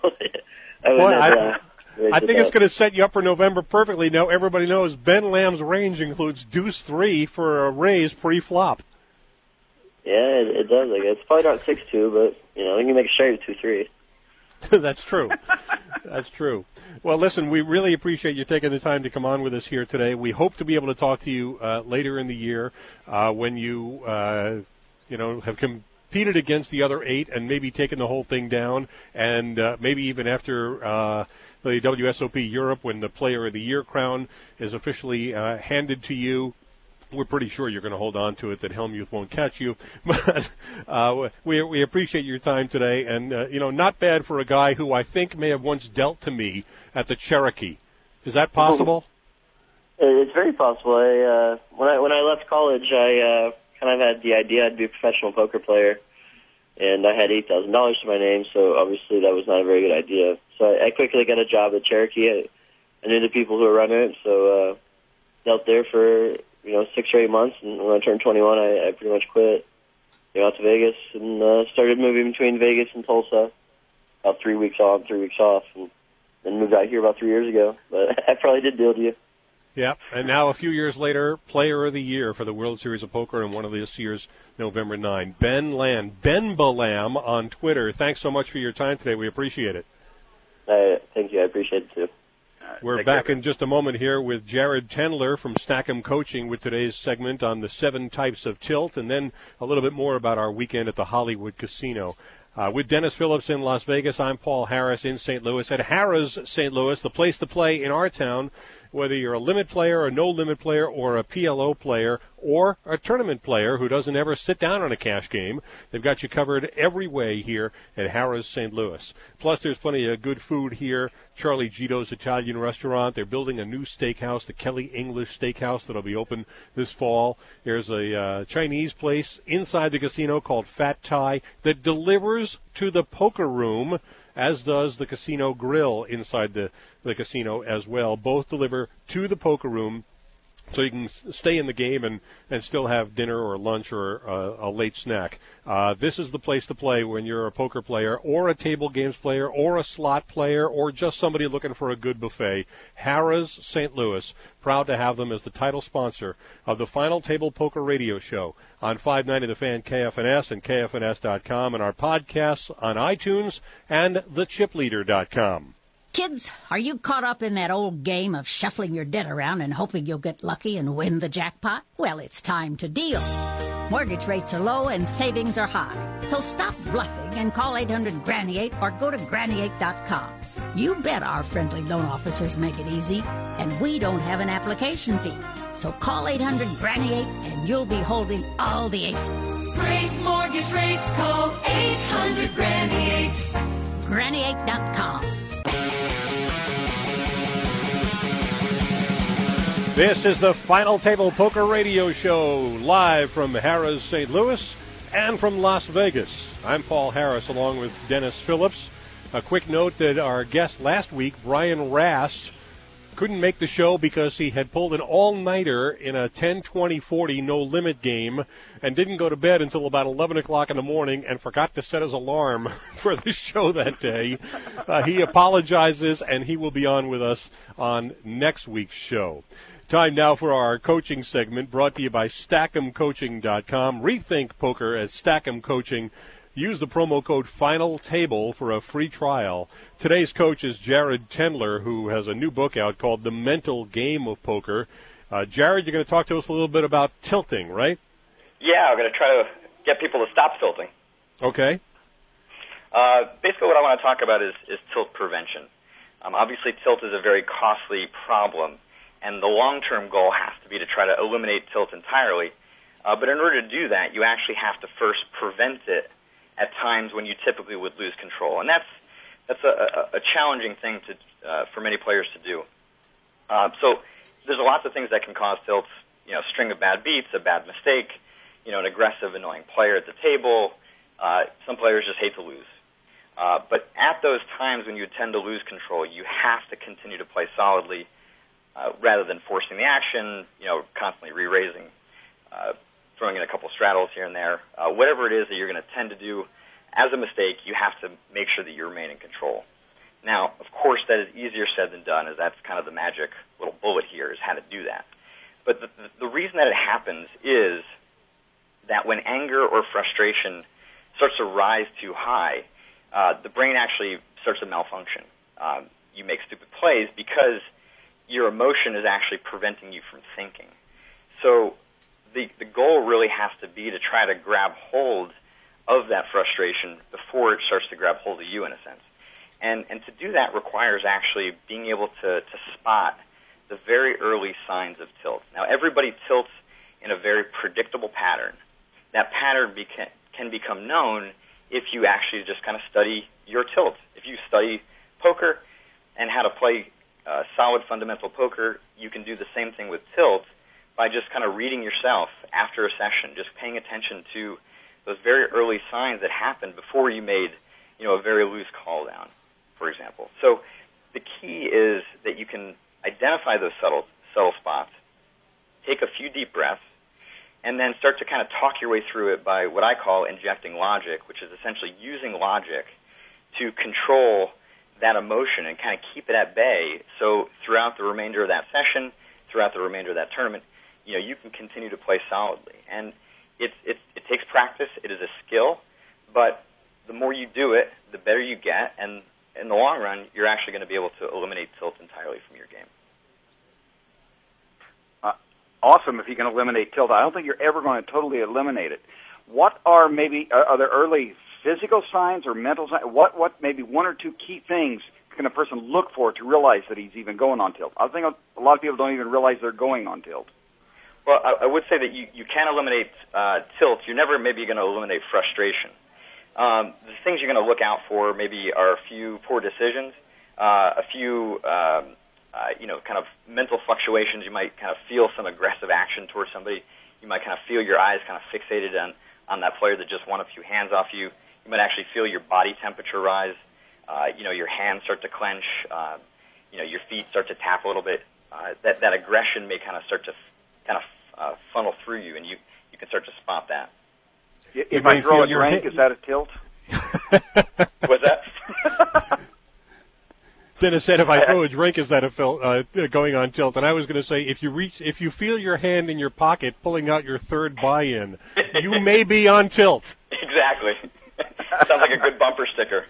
I think it's going to set you up for November perfectly. Now everybody knows Ben Lamb's range includes deuce-3 for a raise pre-flop. Yeah, it does. I guess it's probably not 6-2, but you know, you can make a straight of 2-3. That's true. That's true. Well, listen, we really appreciate you taking the time to come on with us here today. We hope to be able to talk to you later in the year when you, have competed against the other 8 and maybe taken the whole thing down, and maybe even after the WSOP Europe when the Player of the Year crown is officially handed to you. We're pretty sure you're going to hold on to it, that Helmuth won't catch you. But we appreciate your time today. And, not bad for a guy who I think may have once dealt to me at the Cherokee. Is that possible? It's very possible. When I left college, I kind of had the idea I'd be a professional poker player. and I had $8,000 to my name, so obviously that was not a very good idea. So I quickly got a job at Cherokee. I knew the people who were running it, so dealt there for 6 or 8 months, and when I turned 21, I pretty much quit. Out to Vegas and started moving between Vegas and Tulsa. About 3 weeks on, 3 weeks off, and then moved out here about 3 years ago. But I probably did deal to you. Yeah, and now a few years later, Player of the Year for the World Series of Poker and one of this year's November 9. Ben Land, Ben Balam on Twitter. Thanks so much for your time today. We appreciate it. Thank you. I appreciate it, too. We're back in just a moment here with Jared Tendler from Stack'em Coaching with today's segment on the 7 types of tilt, and then a little bit more about our weekend at the Hollywood Casino. With Dennis Phillips in Las Vegas, I'm Paul Harris in St. Louis. At Harrah's St. Louis, the place to play in our town, whether you're a limit player, a no-limit player, or a PLO player, or a tournament player who doesn't ever sit down on a cash game, they've got you covered every way here at Harrah's St. Louis. Plus, there's plenty of good food here. Charlie Gito's Italian restaurant. They're building a new steakhouse, the Kelly English Steakhouse, that'll be open this fall. There's a Chinese place inside the casino called Fat Thai that delivers to the poker room, as does the Casino Grill inside the casino as well. Both deliver to the poker room, so you can stay in the game and still have dinner or lunch or a late snack. This is the place to play when you're a poker player or a table games player or a slot player or just somebody looking for a good buffet. Harrah's St. Louis, proud to have them as the title sponsor of the Final Table Poker Radio Show on 590 The Fan KFNS and KFNS.com, and our podcasts on iTunes and thechipleader.com. Kids, are you caught up in that old game of shuffling your debt around and hoping you'll get lucky and win the jackpot? Well, it's time to deal. Mortgage rates are low and savings are high. So stop bluffing and call 800-GRANNY8 or go to granny8.com. You bet our friendly loan officers make it easy, and we don't have an application fee. So call 800-GRANNY8 and you'll be holding all the aces. Great mortgage rates, call 800-GRANNY8. Granny8.com. This is the Final Table Poker Radio Show, live from Harrah's St. Louis and from Las Vegas. I'm Paul Harris along with Dennis Phillips. A quick note that our guest last week, Brian Rast, couldn't make the show because he had pulled an all-nighter in a 10-20-40 no-limit game and didn't go to bed until about 11 o'clock in the morning and forgot to set his alarm for the show that day. He apologizes, and he will be on with us on next week's show. Time now for our coaching segment, brought to you by Stack'emCoaching.com. Rethink poker at Stack'em Coaching. Use the promo code FINALTABLE for a free trial. Today's coach is Jared Tendler, who has a new book out called The Mental Game of Poker. Jared, you're going to talk to us a little bit about tilting, right? Yeah, I'm going to try to get people to stop tilting. Okay. Basically what I want to talk about is tilt prevention. Obviously, tilt is a very costly problem, and the long-term goal has to be to try to eliminate tilt entirely. But in order to do that, you actually have to first prevent it at times when you typically would lose control. And that's a challenging thing for many players to do. So there's lots of things that can cause tilts, string of bad beats, a bad mistake, an aggressive, annoying player at the table. Some players just hate to lose. But at those times when you tend to lose control, you have to continue to play solidly rather than forcing the action, constantly re-raising, throwing in a couple straddles here and there. Whatever it is that you're going to tend to do as a mistake, you have to make sure that you remain in control. Now, of course, that is easier said than done, as that's kind of the magic little bullet here, is how to do that. But the reason that it happens is that when anger or frustration starts to rise too high, the brain actually starts to malfunction. You make stupid plays because your emotion is actually preventing you from thinking. So the goal really has to be to try to grab hold of that frustration before it starts to grab hold of you, in a sense. And to do that requires actually being able to spot the very early signs of tilt. Now, everybody tilts in a very predictable pattern. That pattern can become known if you actually just kind of study your tilt. If you study poker and how to play solid fundamental poker, you can do the same thing with tilt by just kind of reading yourself after a session, just paying attention to those very early signs that happened before you made, a very loose call down, for example. So the key is that you can identify those subtle spots, take a few deep breaths, and then start to kind of talk your way through it by what I call injecting logic, which is essentially using logic to control that emotion and kind of keep it at bay. So throughout the remainder of that session, throughout the remainder of that tournament, you can continue to play solidly. And it takes practice. It is a skill, but the more you do it, the better you get, and in the long run, you're actually going to be able to eliminate tilt entirely from your game. Awesome if you can eliminate tilt. I don't think you're ever going to totally eliminate it. What are are there early physical signs or mental signs? What maybe one or two key things can a person look for to realize that he's even going on tilt? I think a lot of people don't even realize they're going on tilt. Well, I would say that you can eliminate tilt. You're never maybe going to eliminate frustration. The things you're going to look out for maybe are a few poor decisions, a few kind of mental fluctuations. You might kind of feel some aggressive action towards somebody. You might kind of feel your eyes kind of fixated on that player that just won a few hands off you. You might actually feel your body temperature rise. Your hands start to clench. Your feet start to tap a little bit. That aggression may kind of start to funnel through you, and you can start to spot that. If I throw a drink, is that a tilt? What's that? Dennis said, if I throw a drink, is that going on tilt? And I was going to say, if you feel your hand in your pocket pulling out your third buy-in, you may be on tilt. Exactly. Sounds like a good bumper sticker.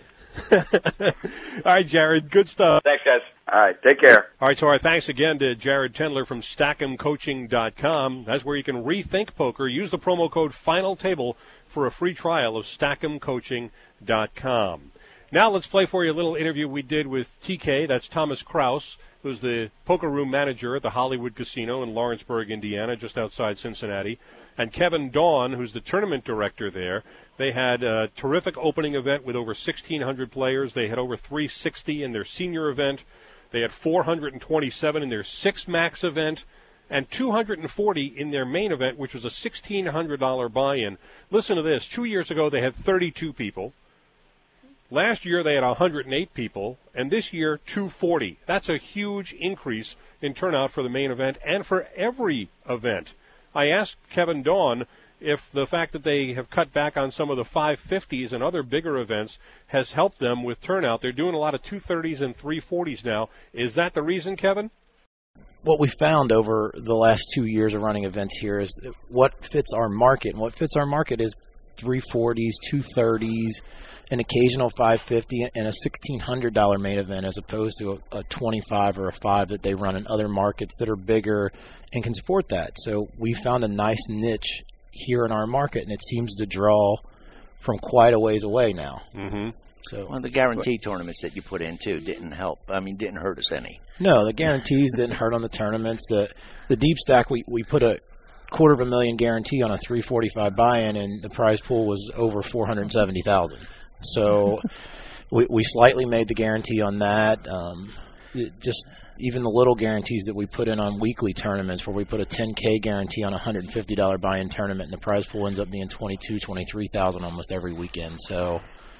All right, Jared, good stuff. Thanks, guys. All right, take care. All right, so our thanks again to Jared Tendler from Stack'emCoaching.com. That's where you can rethink poker. Use the promo code FINALTABLE for a free trial of Stack'emCoaching.com. Now let's play for you a little interview we did with TK. That's Thomas Kraus, who's the poker room manager at the Hollywood Casino in Lawrenceburg, Indiana, just outside Cincinnati, and Kevin Dawn, who's the tournament director there. They had a terrific opening event with over 1,600 players. They had over 360 in their senior event. They had 427 in their Six Max event and 240 in their main event, which was a $1,600 buy-in. Listen to this. 2 years ago, they had 32 people. Last year, they had 108 people, and this year, 240. That's a huge increase in turnout for the main event and for every event. I asked Kevin Dawn if the fact that they have cut back on some of the 550s and other bigger events has helped them with turnout. They're doing a lot of 230s and 340s now. Is that the reason, Kevin? What we found over the last 2 years of running events here is what fits our market. And what fits our market is 340s, 230s, an occasional 550, and a $1,600 main event, as opposed to a 25 or a 5 that they run in other markets that are bigger and can support that. So we found a nice niche here in our market, and it seems to draw from quite a ways away now. Mm-hmm. So, well, the guarantee tournaments that you put in, too, didn't help. I mean, didn't hurt us any. No, the guarantees didn't hurt on the tournaments. The deep stack, we put a $250,000 guarantee on a 345 buy-in, and the prize pool was over $470,000. So we slightly made the guarantee on that. Just even the little guarantees that we put in on weekly tournaments, where we put a $10K guarantee on a $150 buy-in tournament, and the prize pool ends up being $22,000, $23,000 almost every weekend. So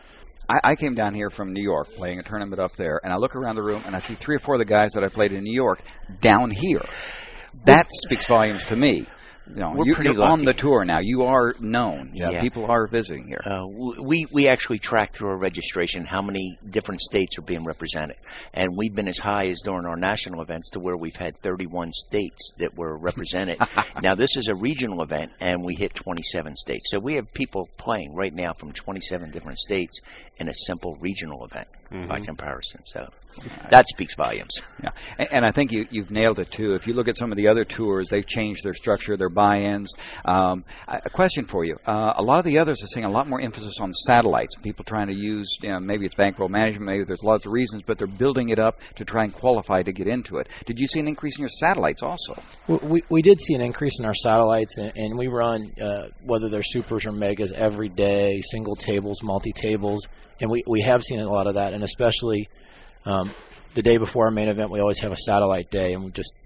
I came down here from New York playing a tournament up there, and I look around the room and I see 3 or 4 of the guys that I played in New York down here. That speaks volumes to me. You know, you're on the tour now. You are known. Yeah. People are visiting here. We actually track through our registration how many different states are being represented. And we've been as high as during our national events to where we've had 31 states that were represented. Now, this is a regional event, and we hit 27 states. So we have people playing right now from 27 different states in a simple regional event by comparison. So that speaks volumes. Yeah, and I think you've nailed it, too. If you look at some of the other tours, they've changed their structure, their buy-ins. A question for you. A lot of the others are seeing a lot more emphasis on satellites. People trying to use, maybe it's bankroll management, maybe there's lots of reasons, but they're building it up to try and qualify to get into it. Did you see an increase in your satellites also? We did see an increase in our satellites, and we run, whether they're supers or megas, every day, single tables, multi-tables, and we have seen a lot of that, and especially the day before our main event, we always have a satellite day, and we just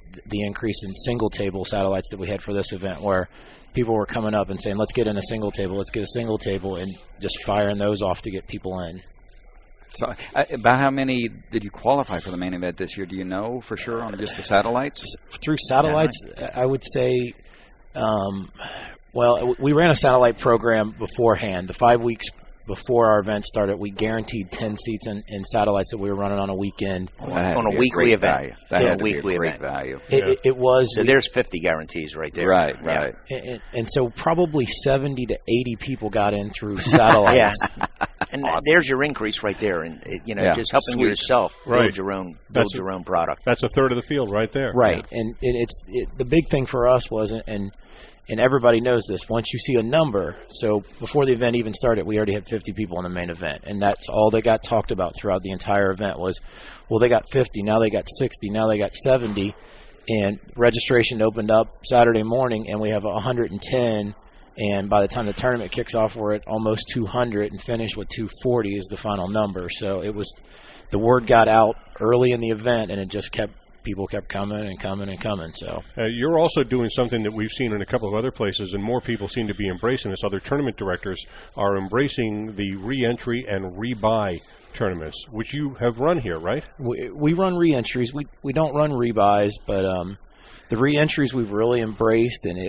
the increase in single table satellites that we had for this event, where people were coming up and saying, let's get in a single table, and just firing those off to get people in. So, about how many did you qualify for the main event this year? Do you know for sure on just the satellites? Through satellites, I would say, well, we ran a satellite program beforehand. The 5 weeks before our event started, we guaranteed 10 seats in satellites that we were running on a weekend. On a weekly event. That had a weekly great event. Value. It was. So there's 50 guarantees right there. Right. And so probably 70 to 80 people got in through satellites. And there's your increase right there, and just helping yourself build your own product. That's a third of the field right there. Right, and the big thing for us was, and everybody knows this, once you see a number, so before the event even started, we already had 50 people in the main event, and that's all that got talked about throughout the entire event was, well, they got 50, now they got 60, now they got 70, and registration opened up Saturday morning, and we have 110. And by the time the tournament kicks off, we're at almost 200 and finish with 240 is the final number. So the word got out early in the event, and people kept coming and coming and coming. So you're also doing something that we've seen in a couple of other places, and more people seem to be embracing this. Other tournament directors are embracing the re-entry and rebuy tournaments, which you have run here, right? We run re-entries. We don't run rebuys, but the re-entries we've really embraced, and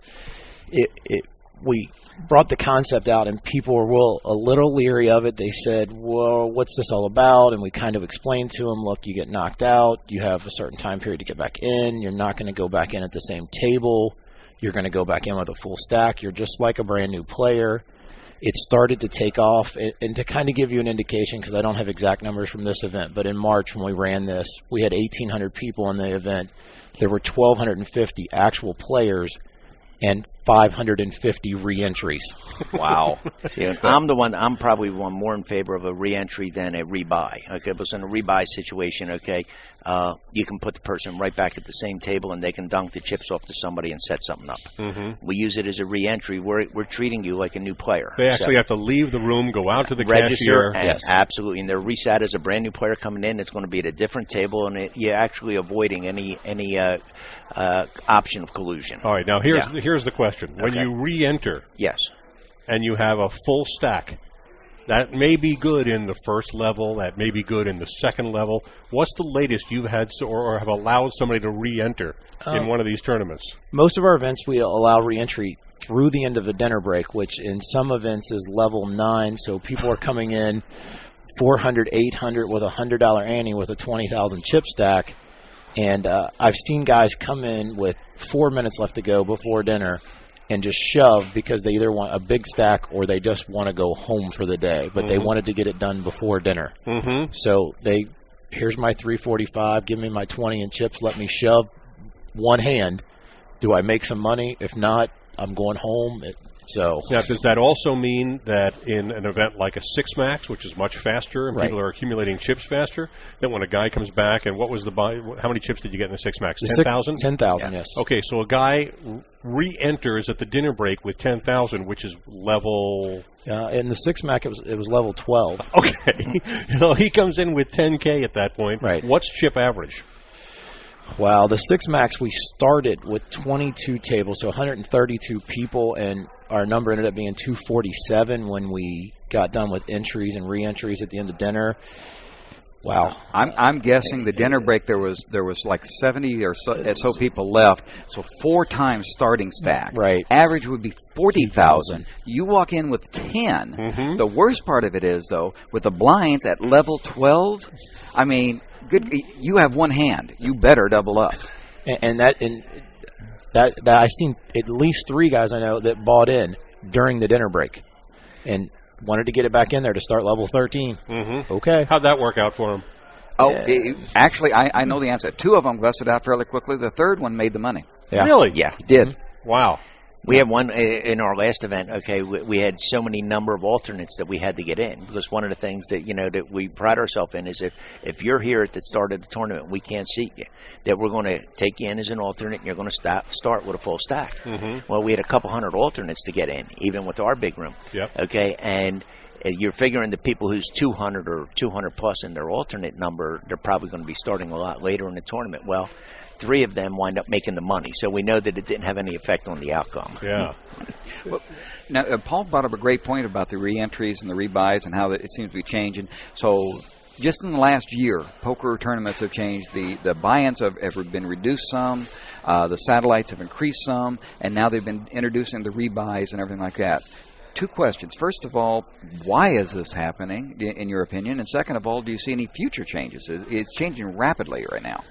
we brought the concept out, and people were a little leery of it. They said, well, what's this all about? And we kind of explained to them, look, you get knocked out. You have a certain time period to get back in. You're not going to go back in at the same table. You're going to go back in with a full stack. You're just like a brand new player. It started to take off. And to kind of give you an indication, because I don't have exact numbers from this event, but in March when we ran this, we had 1,800 people in the event. There were 1,250 actual players and 550 re-entries. Wow. See, I'm probably one more in favor of a re-entry than a rebuy. Okay, but in a rebuy situation, you can put the person right back at the same table and they can dunk the chips off to somebody and set something up. Mm-hmm. We use it as a re-entry. We're treating you like a new player. They actually have to leave the room, go out to the register, cashier. Yes. Absolutely, and they're reset as a brand new player coming in. It's going to be at a different table, and you're actually avoiding any option of collusion. All right, now here's the question. When you re-enter, yes, and you have a full stack, that may be good in the first level, that may be good in the second level. What's the latest you've had or have allowed somebody to re-enter in one of these tournaments? Most of our events we allow re-entry through the end of a dinner break, which in some events is level 9, so people are coming in 400, 800 with a $100 ante with a 20,000 chip stack. And I've seen guys come in with 4 minutes left to go before dinner and just shove because they either want a big stack or they just want to go home for the day. But they wanted to get it done before dinner. Mm-hmm. So here's my 345, give me my 20 in chips, let me shove one hand. Do I make some money? If not, I'm going home. Now, does that also mean that in an event like a 6-max, which is much faster and people are accumulating chips faster, that when a guy comes back, and what was the buy? How many chips did you get in the 6-max? 10,000? 10,000, yes. Okay, so a guy re-enters at the dinner break with 10,000, which is level... in the 6-max, it was level 12. Okay. So he comes in with 10K at that point. Right. What's chip average? Wow, the 6-max, we started with 22 tables, so 132 people, and our number ended up being 247 when we got done with entries and re-entries at the end of dinner. Wow. I'm guessing the dinner break there was like 70 or so people left, so 4 times starting stack. Right. Average would be 40,000. You walk in with 10. Mm-hmm. The worst part of it is, though, with the blinds at level 12, I mean, you have one hand. You better double up. And that I've seen at least 3 guys I know that bought in during the dinner break and wanted to get it back in there to start level 13. Mm-hmm. Okay. How'd that work out for them? Actually, I know the answer. 2 of them busted out fairly quickly. The third one made the money. Yeah. Really? Yeah. He did. Mm-hmm. Wow. We had one in our last event. Okay, we had so many number of alternates that we had to get in, because one of the things that that we pride ourselves in is if you're here at the start of the tournament, we can't seat you. That we're going to take you in as an alternate, and you're going to start with a full stack. Mm-hmm. Well, we had a couple hundred alternates to get in, even with our big room. Yep. Okay, and you're figuring the people who's 200 or 200 plus in their alternate number, they're probably going to be starting a lot later in the tournament. Well, 3 of them wind up making the money, so we know that it didn't have any effect on the outcome. Yeah. Well, now, Paul brought up a great point about the re-entries and the rebuys and how it seems to be changing. So just in the last year, poker tournaments have changed. The buy-ins have been reduced some. The satellites have increased some. And now they've been introducing the rebuys and everything like that. 2 questions. First of all, why is this happening, in your opinion? And second of all, do you see any future changes? It's changing rapidly right now.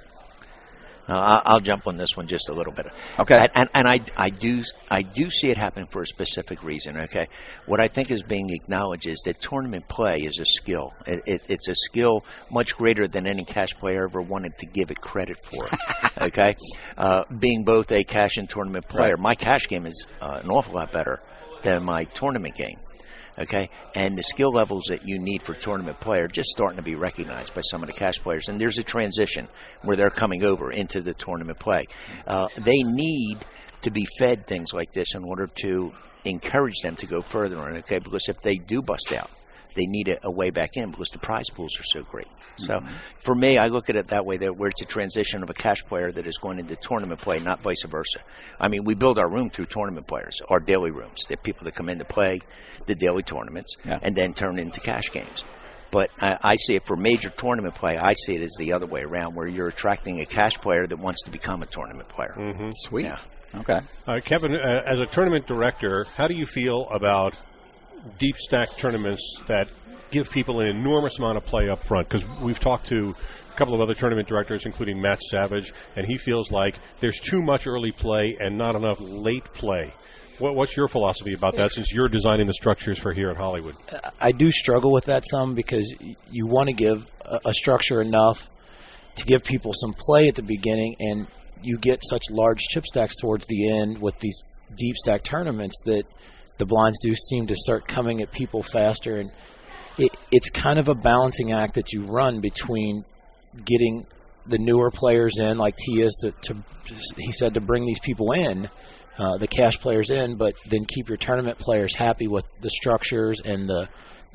I'll jump on this one just a little bit. Okay. And I do see it happening for a specific reason. Okay. What I think is being acknowledged is that tournament play is a skill. It's a skill much greater than any cash player ever wanted to give it credit for. Okay. Being both a cash and tournament player, my cash game is an awful lot better than my tournament game. Okay, and the skill levels that you need for tournament play are just starting to be recognized by some of the cash players. And there's a transition where they're coming over into the tournament play. They need to be fed things like this in order to encourage them to go further on. Okay, because if they do bust out, they need a way back in because the prize pools are so great. So for me, I look at it that way, that where it's a transition of a cash player that is going into tournament play, not vice versa. I mean, we build our room through tournament players, our daily rooms. They're people that come in to play the daily tournaments and then turn into cash games. But I see it for major tournament play. I see it as the other way around, where you're attracting a cash player that wants to become a tournament player. Mm-hmm. Sweet. Yeah. Okay. Kevin, as a tournament director, how do you feel about deep stack tournaments that give people an enormous amount of play up front? Because we've talked to a couple of other tournament directors, including Matt Savage, and he feels like there's too much early play and not enough late play. What's your philosophy about that, since you're designing the structures for here at Hollywood? I do struggle with that some, because you want to give a structure enough to give people some play at the beginning, and you get such large chip stacks towards the end with these deep stack tournaments that the blinds do seem to start coming at people faster. And it's kind of a balancing act that you run between getting the newer players in, like T is, he said, to bring these people in, the cash players in, but then keep your tournament players happy with the structures and the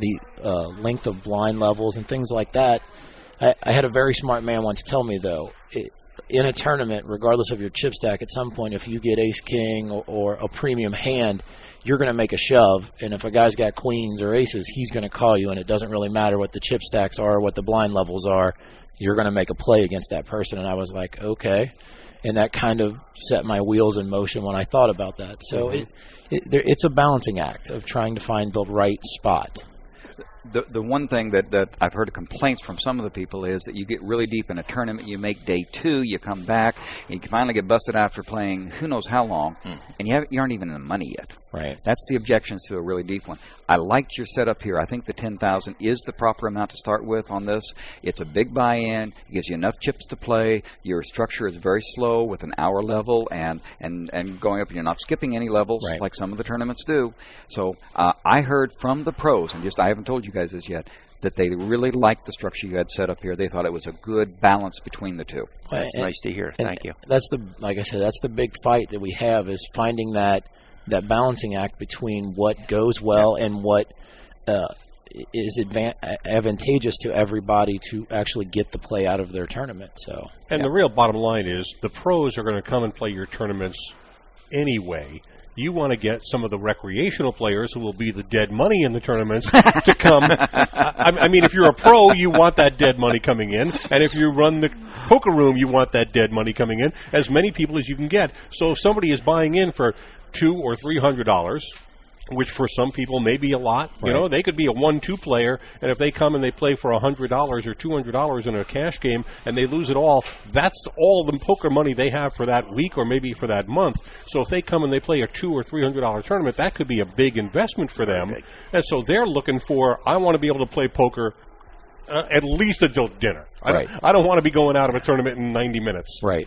length of blind levels and things like that. I had a very smart man once tell me, though, in a tournament, regardless of your chip stack, at some point, if you get ace-king or a premium hand, you're going to make a shove, and if a guy's got queens or aces, he's going to call you, and it doesn't really matter what the chip stacks are, what the blind levels are, you're going to make a play against that person. And I was like, okay. And that kind of set my wheels in motion when I thought about that. So it's a balancing act of trying to find the right spot. The one thing that I've heard complaints from some of the people is that you get really deep in a tournament, you make day 2, you come back, and you finally get busted after playing who knows how long, and you aren't even in the money yet. Right. That's the objections to a really deep one. I liked your setup here. I think the 10,000 is the proper amount to start with on this. It's a big buy-in. It gives you enough chips to play. Your structure is very slow with an hour level and going up, and you're not skipping any levels like some of the tournaments do. So I heard from the pros, and I haven't told you guys this yet, that they really liked the structure you had set up here. They thought it was a good balance between the two. That's nice to hear. Thank you. Like I said, that's the big fight that we have, is finding that balancing act between what goes well and what is advantageous to everybody to actually get the play out of their tournament. So, and the real bottom line is the pros are going to come and play your tournaments anyway. You want to get some of the recreational players who will be the dead money in the tournaments to come. I mean, if you're a pro, you want that dead money coming in. And if you run the poker room, you want that dead money coming in. As many people as you can get. So if somebody is buying in for $200 or $300, which for some people may be a lot, you know, they could be a 1-2 player, and if they come and they play for $100 or $200 in a cash game and they lose it all, that's all the poker money they have for that week or maybe for that month. So if they come and they play a $200 or $300 tournament, that could be a big investment for them. And so they're looking for, I want to be able to play poker at least until dinner. I don't want to be going out of a tournament in 90 minutes. Right.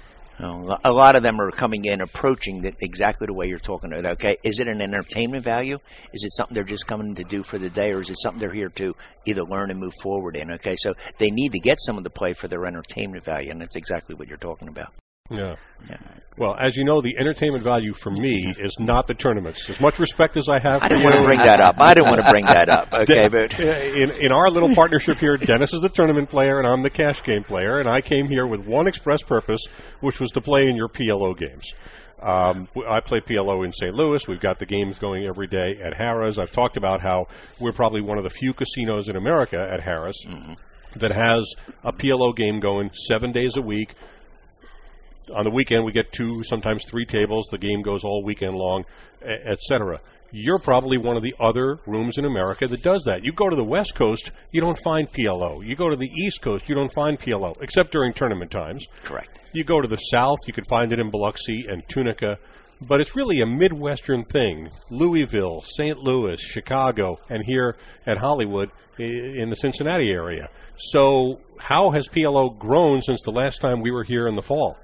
A lot of them are coming in, approaching that exactly the way you're talking about. Okay, is it an entertainment value? Is it something they're just coming to do for the day, or is it something they're here to either learn and move forward in? Okay, so they need to get some of the play for their entertainment value, and that's exactly what you're talking about. Yeah. Well, as you know, the entertainment value for me is not the tournaments. As much respect as I have for you. I didn't want to bring that up. I didn't want to bring that up. Okay, but in our little partnership here, Dennis is the tournament player and I'm the cash game player, and I came here with one express purpose, which was to play in your PLO games. I play PLO in St. Louis. We've got the games going every day at Harrah's. I've talked about how we're probably one of the few casinos in America at Harrah's that has a PLO game going 7 days a week. On the weekend, we get 2, sometimes 3 tables. The game goes all weekend long, etc. You're probably one of the other rooms in America that does that. You go to the West Coast, you don't find PLO. You go to the East Coast, you don't find PLO, except during tournament times. Correct. You go to the South, you could find it in Biloxi and Tunica. But it's really a Midwestern thing. Louisville, St. Louis, Chicago, and here at Hollywood in the Cincinnati area. So how has PLO grown since the last time we were here in the fall?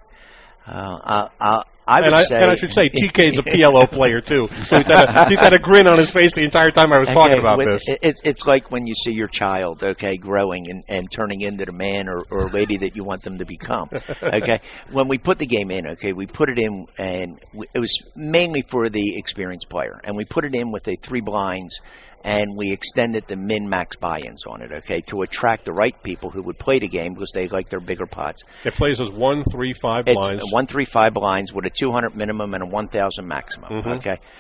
I should say, TK's a PLO player, too. So he's had a grin on his face the entire time I was talking about this. It's like when you see your child, growing and turning into the man or lady that you want them to become, When we put the game in, we put it in, and it was mainly for the experienced player. And we put it in with 3 blinds, and we extended the min-max buy-ins on it, to attract the right people who would play the game because they like their bigger pots. It plays as 1, 3, 5 blinds. It's 1, 3, 5 blinds with a 200 minimum and a 1,000 maximum,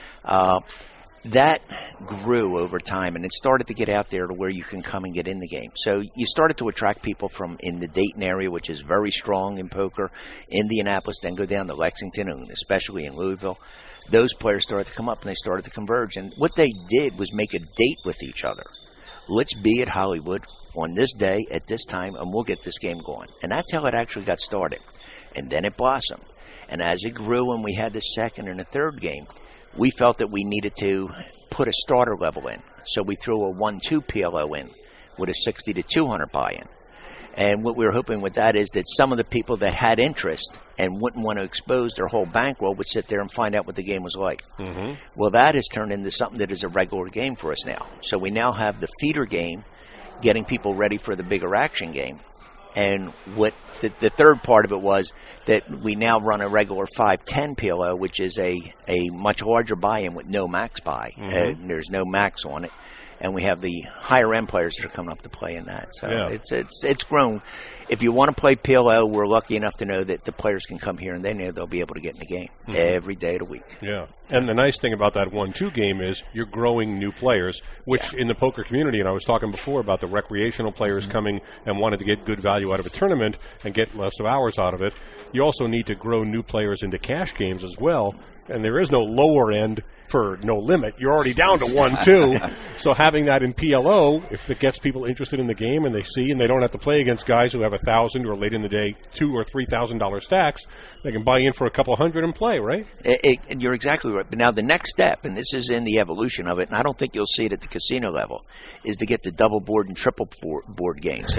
that grew over time, and it started to get out there to where you can come and get in the game. So you started to attract people from in the Dayton area, which is very strong in poker, Indianapolis, then go down to Lexington, and especially in Louisville. Those players started to come up, and they started to converge. And what they did was make a date with each other. Let's be at Hollywood on this day at this time, and we'll get this game going. And that's how it actually got started. And then it blossomed. And as it grew and we had the second and the third game, we felt that we needed to put a starter level in. So we threw a 1-2 PLO in with a 60 to 200 buy-in. And what we were hoping with that is that some of the people that had interest and wouldn't want to expose their whole bankroll would sit there and find out what the game was like. Well, that has turned into something that is a regular game for us now. So we now have the feeder game, getting people ready for the bigger action game. And what the third part of it was that we now run a regular 5-10 PLO, which is a much larger buy-in with no max buy. There's no max on it. And we have the higher end players that are coming up to play in that. So it's grown. If you want to play PLO, we're lucky enough to know that the players can come here and they know they'll be able to get in the game every day of the week. Yeah. And the nice thing about that 1-2 game is you're growing new players, which in the poker community, and I was talking before about the recreational players coming and wanted to get good value out of a tournament and get less of hours out of it. You also need to grow new players into cash games as well. And there is no lower end for no limit. You're already down to 1-2. So having that in PLO, if it gets people interested in the game and they see and they don't have to play against guys who have $1,000 or late in the day $2,000 or $3,000 stacks, they can buy in for a couple hundred and play, right? You're exactly right. But now the next step, and this is in the evolution of it, and I don't think you'll see it at the casino level, is to get the double board and triple board games,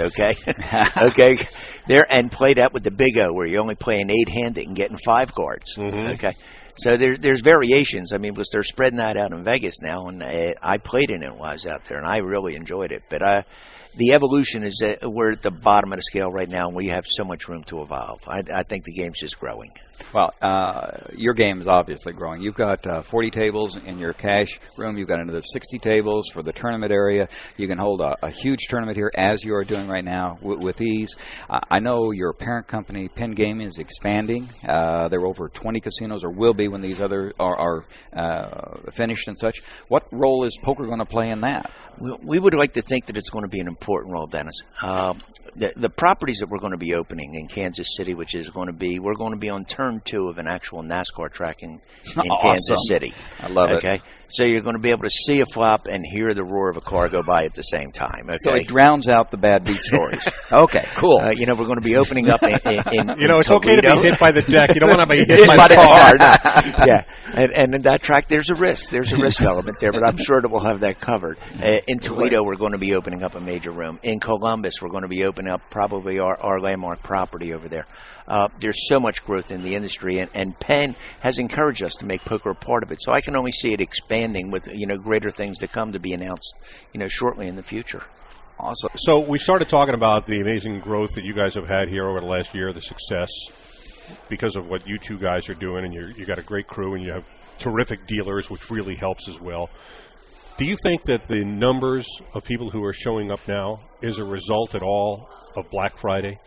there, and play that with the Big O, where you're only playing 8-handed and getting 5 cards, So there's variations. I mean, because they're spreading that out in Vegas now, and I played in it while I was out there, and I really enjoyed it. But the evolution is that we're at the bottom of the scale right now, and we have so much room to evolve. I think the game's just growing. Well, your game is obviously growing. You've got 40 tables in your cash room. You've got another 60 tables for the tournament area. You can hold a huge tournament here, as you are doing right now, with ease. I know your parent company, Penn Gaming, is expanding. There are over 20 casinos, or will be when these other are finished and such. What role is poker going to play in that? We would like to think that it's going to be an important role, Dennis. The properties that we're going to be opening in Kansas City, we're going to be on turn 2 of an actual NASCAR track in Kansas City. I love it. So you're going to be able to see a flop and hear the roar of a car go by at the same time. So it drowns out the bad beat stories. Okay, cool. We're going to be opening up in it's Toledo. okay to be hit by the deck. You don't want to be hit by the car. Yeah. And in that track, there's a risk. There's a risk element there, but I'm sure that we'll have that covered. In Toledo, we're going to be opening up a major room. In Columbus, we're going to be opening up probably our landmark property over there. There's so much growth in the industry, and Penn has encouraged us to make poker a part of it. So I can only see it expanding with greater things to come to be announced shortly in the future. Awesome. So we started talking about the amazing growth that you guys have had here over the last year, the success. because of what you two guys are doing, and you got a great crew, and you have terrific dealers, which really helps as well. Do you think that the numbers of people who are showing up now is a result at all of Black Friday?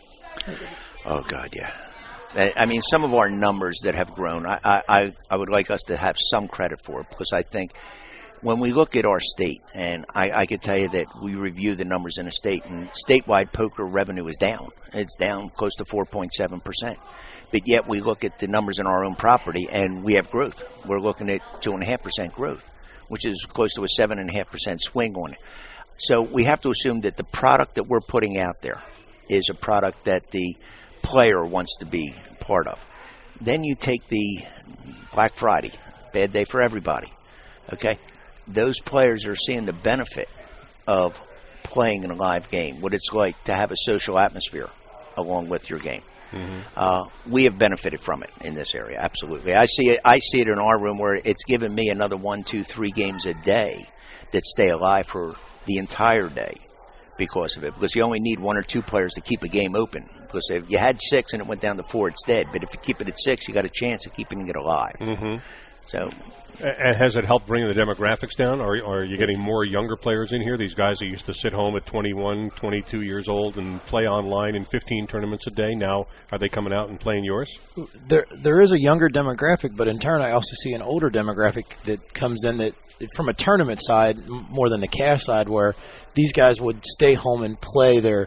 Oh, God, yeah. I mean, some of our numbers that have grown, I would like us to have some credit for it, because I think when we look at our state, and I can tell you that we review the numbers in a state, and statewide poker revenue is down. It's down close to 4.7%. But yet we look at the numbers in our own property, and we have growth. We're looking at 2.5% growth, which is close to a 7.5% swing on it. So we have to assume that the product that we're putting out there is a product that the player wants to be part of. Then you take the Black Friday, bad day for everybody, okay? Those players are seeing the benefit of playing in a live game, what it's like to have a social atmosphere along with your game. Mm-hmm. We have benefited from it in this area, absolutely. I see it in our room where it's given me another 1, 2, 3 games a day that stay alive for the entire day because of it. Because you only need 1 or 2 players to keep a game open. Because if you had 6 and it went down to 4, it's dead. But if you keep it at 6, you got a chance of keeping it alive. Mm-hmm. So. And has it helped bring the demographics down? Or are you getting more younger players in here? These guys that used to sit home at 21, 22 years old and play online in 15 tournaments a day, now are they coming out and playing yours? There is a younger demographic, but in turn I also see an older demographic that comes in that from a tournament side more than the cash side, where these guys would stay home and play their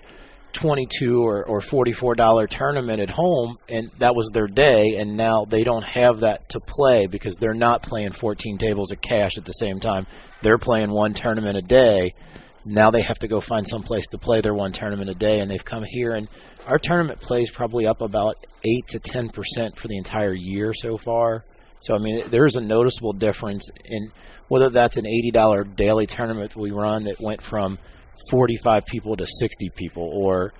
$22 or $44 tournament at home, and that was their day, and now they don't have that to play because they're not playing 14 tables of cash at the same time. They're playing 1 tournament a day. Now they have to go find some place to play their 1 tournament a day, and they've come here, and our tournament plays probably up about 8 to 10% for the entire year so far. So, I mean, there's a noticeable difference in whether that's an $80 daily tournament that we run that went from 45 people to 60 people, or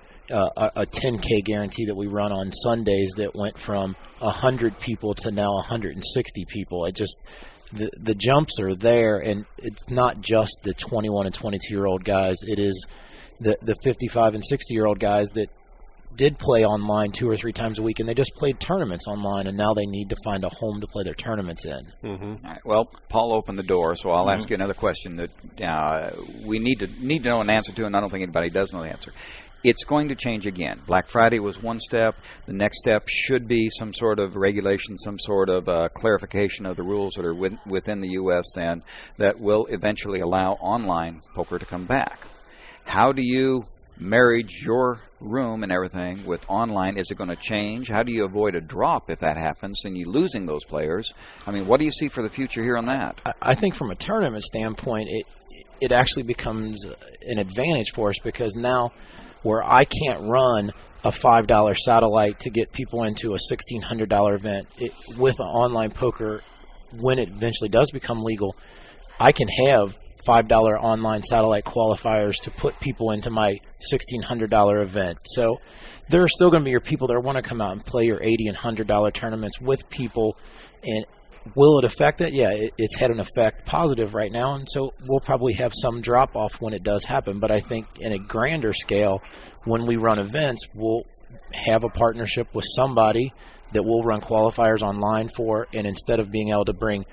a 10K guarantee that we run on Sundays that went from 100 people to now 160 people. It just, the jumps are there, and it's not just the 21 and 22-year-old guys. It is the 55 and 60-year-old guys that did play online 2 or 3 times a week, and they just played tournaments online, and now they need to find a home to play their tournaments in. Mm-hmm. All right, well, Paul opened the door, so I'll ask you another question that we need to know an answer to, and I don't think anybody does know the answer. It's going to change again. Black Friday was one step. The next step should be some sort of regulation, some sort of clarification of the rules that are within the U.S. then that will eventually allow online poker to come back. How do you marriage your room and everything with online? Is it going to change? How do you avoid a drop if that happens and you losing those players? I mean, what do you see for the future here on that? I think from a tournament standpoint, it actually becomes an advantage for us, because now where I can't run a $5 satellite to get people into a $1,600 event, with an online poker, when it eventually does become legal, I can have $5 online satellite qualifiers to put people into my $1,600 event. So there are still going to be your people that want to come out and play your $80 and $100 tournaments with people. And will it affect it? Yeah, it's had an effect positive right now, and so we'll probably have some drop-off when it does happen. But I think in a grander scale, when we run events, we'll have a partnership with somebody that we'll run qualifiers online for, and instead of being able to bring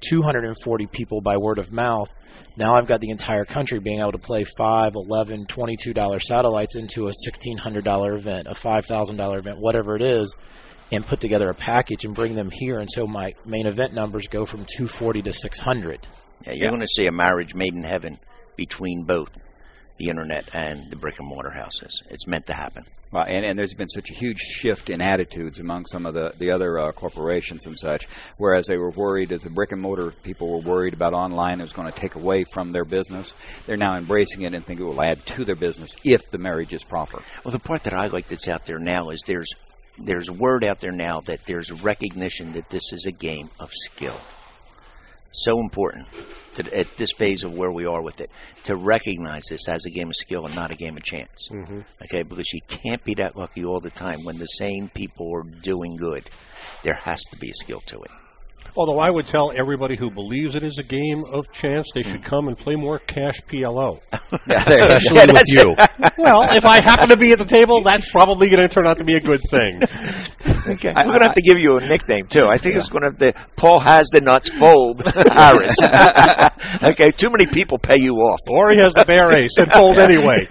240 people by word of mouth, now I've got the entire country being able to play $5, $11, $22 satellites into a $1,600 event, a $5,000 event, whatever it is, and put together a package and bring them here. And so my main event numbers go from 240 to 600. Yeah, you're going to see a marriage made in heaven between both the internet and the brick and mortar houses. It's meant to happen. Well, and there's been such a huge shift in attitudes among some of the other corporations and such, whereas they were worried, as the brick and mortar people were worried about online, it was going to take away from their business. They're now embracing it and think it will add to their business if the marriage is proper. Well, the part that I like that's out there now is there's word out there now that there's recognition that this is a game of skill. So important at this phase of where we are with it, to recognize this as a game of skill and not a game of chance. Mm-hmm. Okay, because you can't be that lucky all the time when the same people are doing good. There has to be a skill to it. Although I would tell everybody who believes it is a game of chance, they should come and play more cash PLO. Especially with you. Well, if I happen to be at the table, that's probably going to turn out to be a good thing. Okay. We're going to have to give you a nickname, too. I think it's going to have to Paul Has the Nuts Fold Harris. Okay, too many people pay you off. Or he has the bear ace and fold anyway.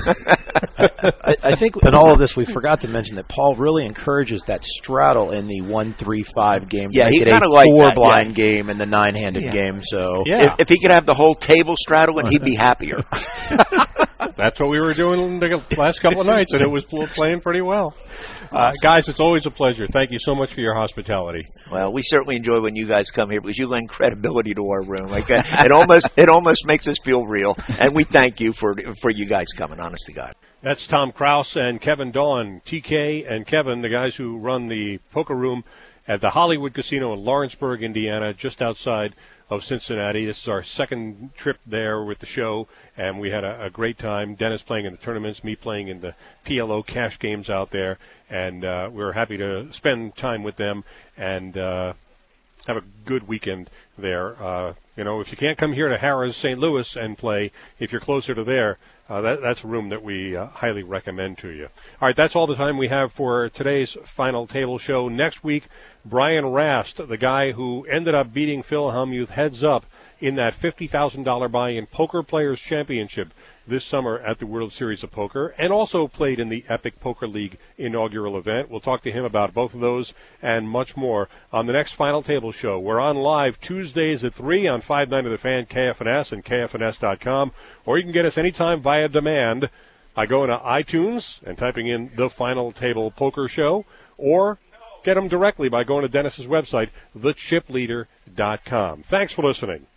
I think in all of this, we forgot to mention that Paul really encourages that straddle in the 1-3-5 game. Yeah, he kind of like that, blind game and the 9-handed game. So if he could have the whole table straddling, he'd be happier. That's what we were doing the last couple of nights, and it was playing pretty well. Guys, it's always a pleasure. Thank you so much for your hospitality. Well, we certainly enjoy when you guys come here because you lend credibility to our room. Like it almost makes us feel real, and we thank you for you guys coming. Honest to God. That's Tom Kraus and Kevin Dawn, TK and Kevin, the guys who run the poker room at the Hollywood Casino in Lawrenceburg, Indiana, just outside of Cincinnati. This is our second trip there with the show, and we had a great time. Dennis playing in the tournaments, me playing in the PLO cash games out there, and we were happy to spend time with them and have a good weekend there. If you can't come here to Harrah's St. Louis and play, if you're closer to there, that's a room that we highly recommend to you. All right, that's all the time we have for today's Final Table Show. Next week, Brian Rast, the guy who ended up beating Phil Hellmuth heads up in that $50,000 buy-in Poker Players Championship this summer at the World Series of Poker, and also played in the Epic Poker League inaugural event. We'll talk to him about both of those and much more on the next Final Table Show. We're on live Tuesdays at 3 on 590 The Fan, KFNS, and KFNS.com, or you can get us anytime via demand by going to iTunes and typing in The Final Table Poker Show, or get them directly by going to Dennis's website, thechipleader.com. Thanks for listening.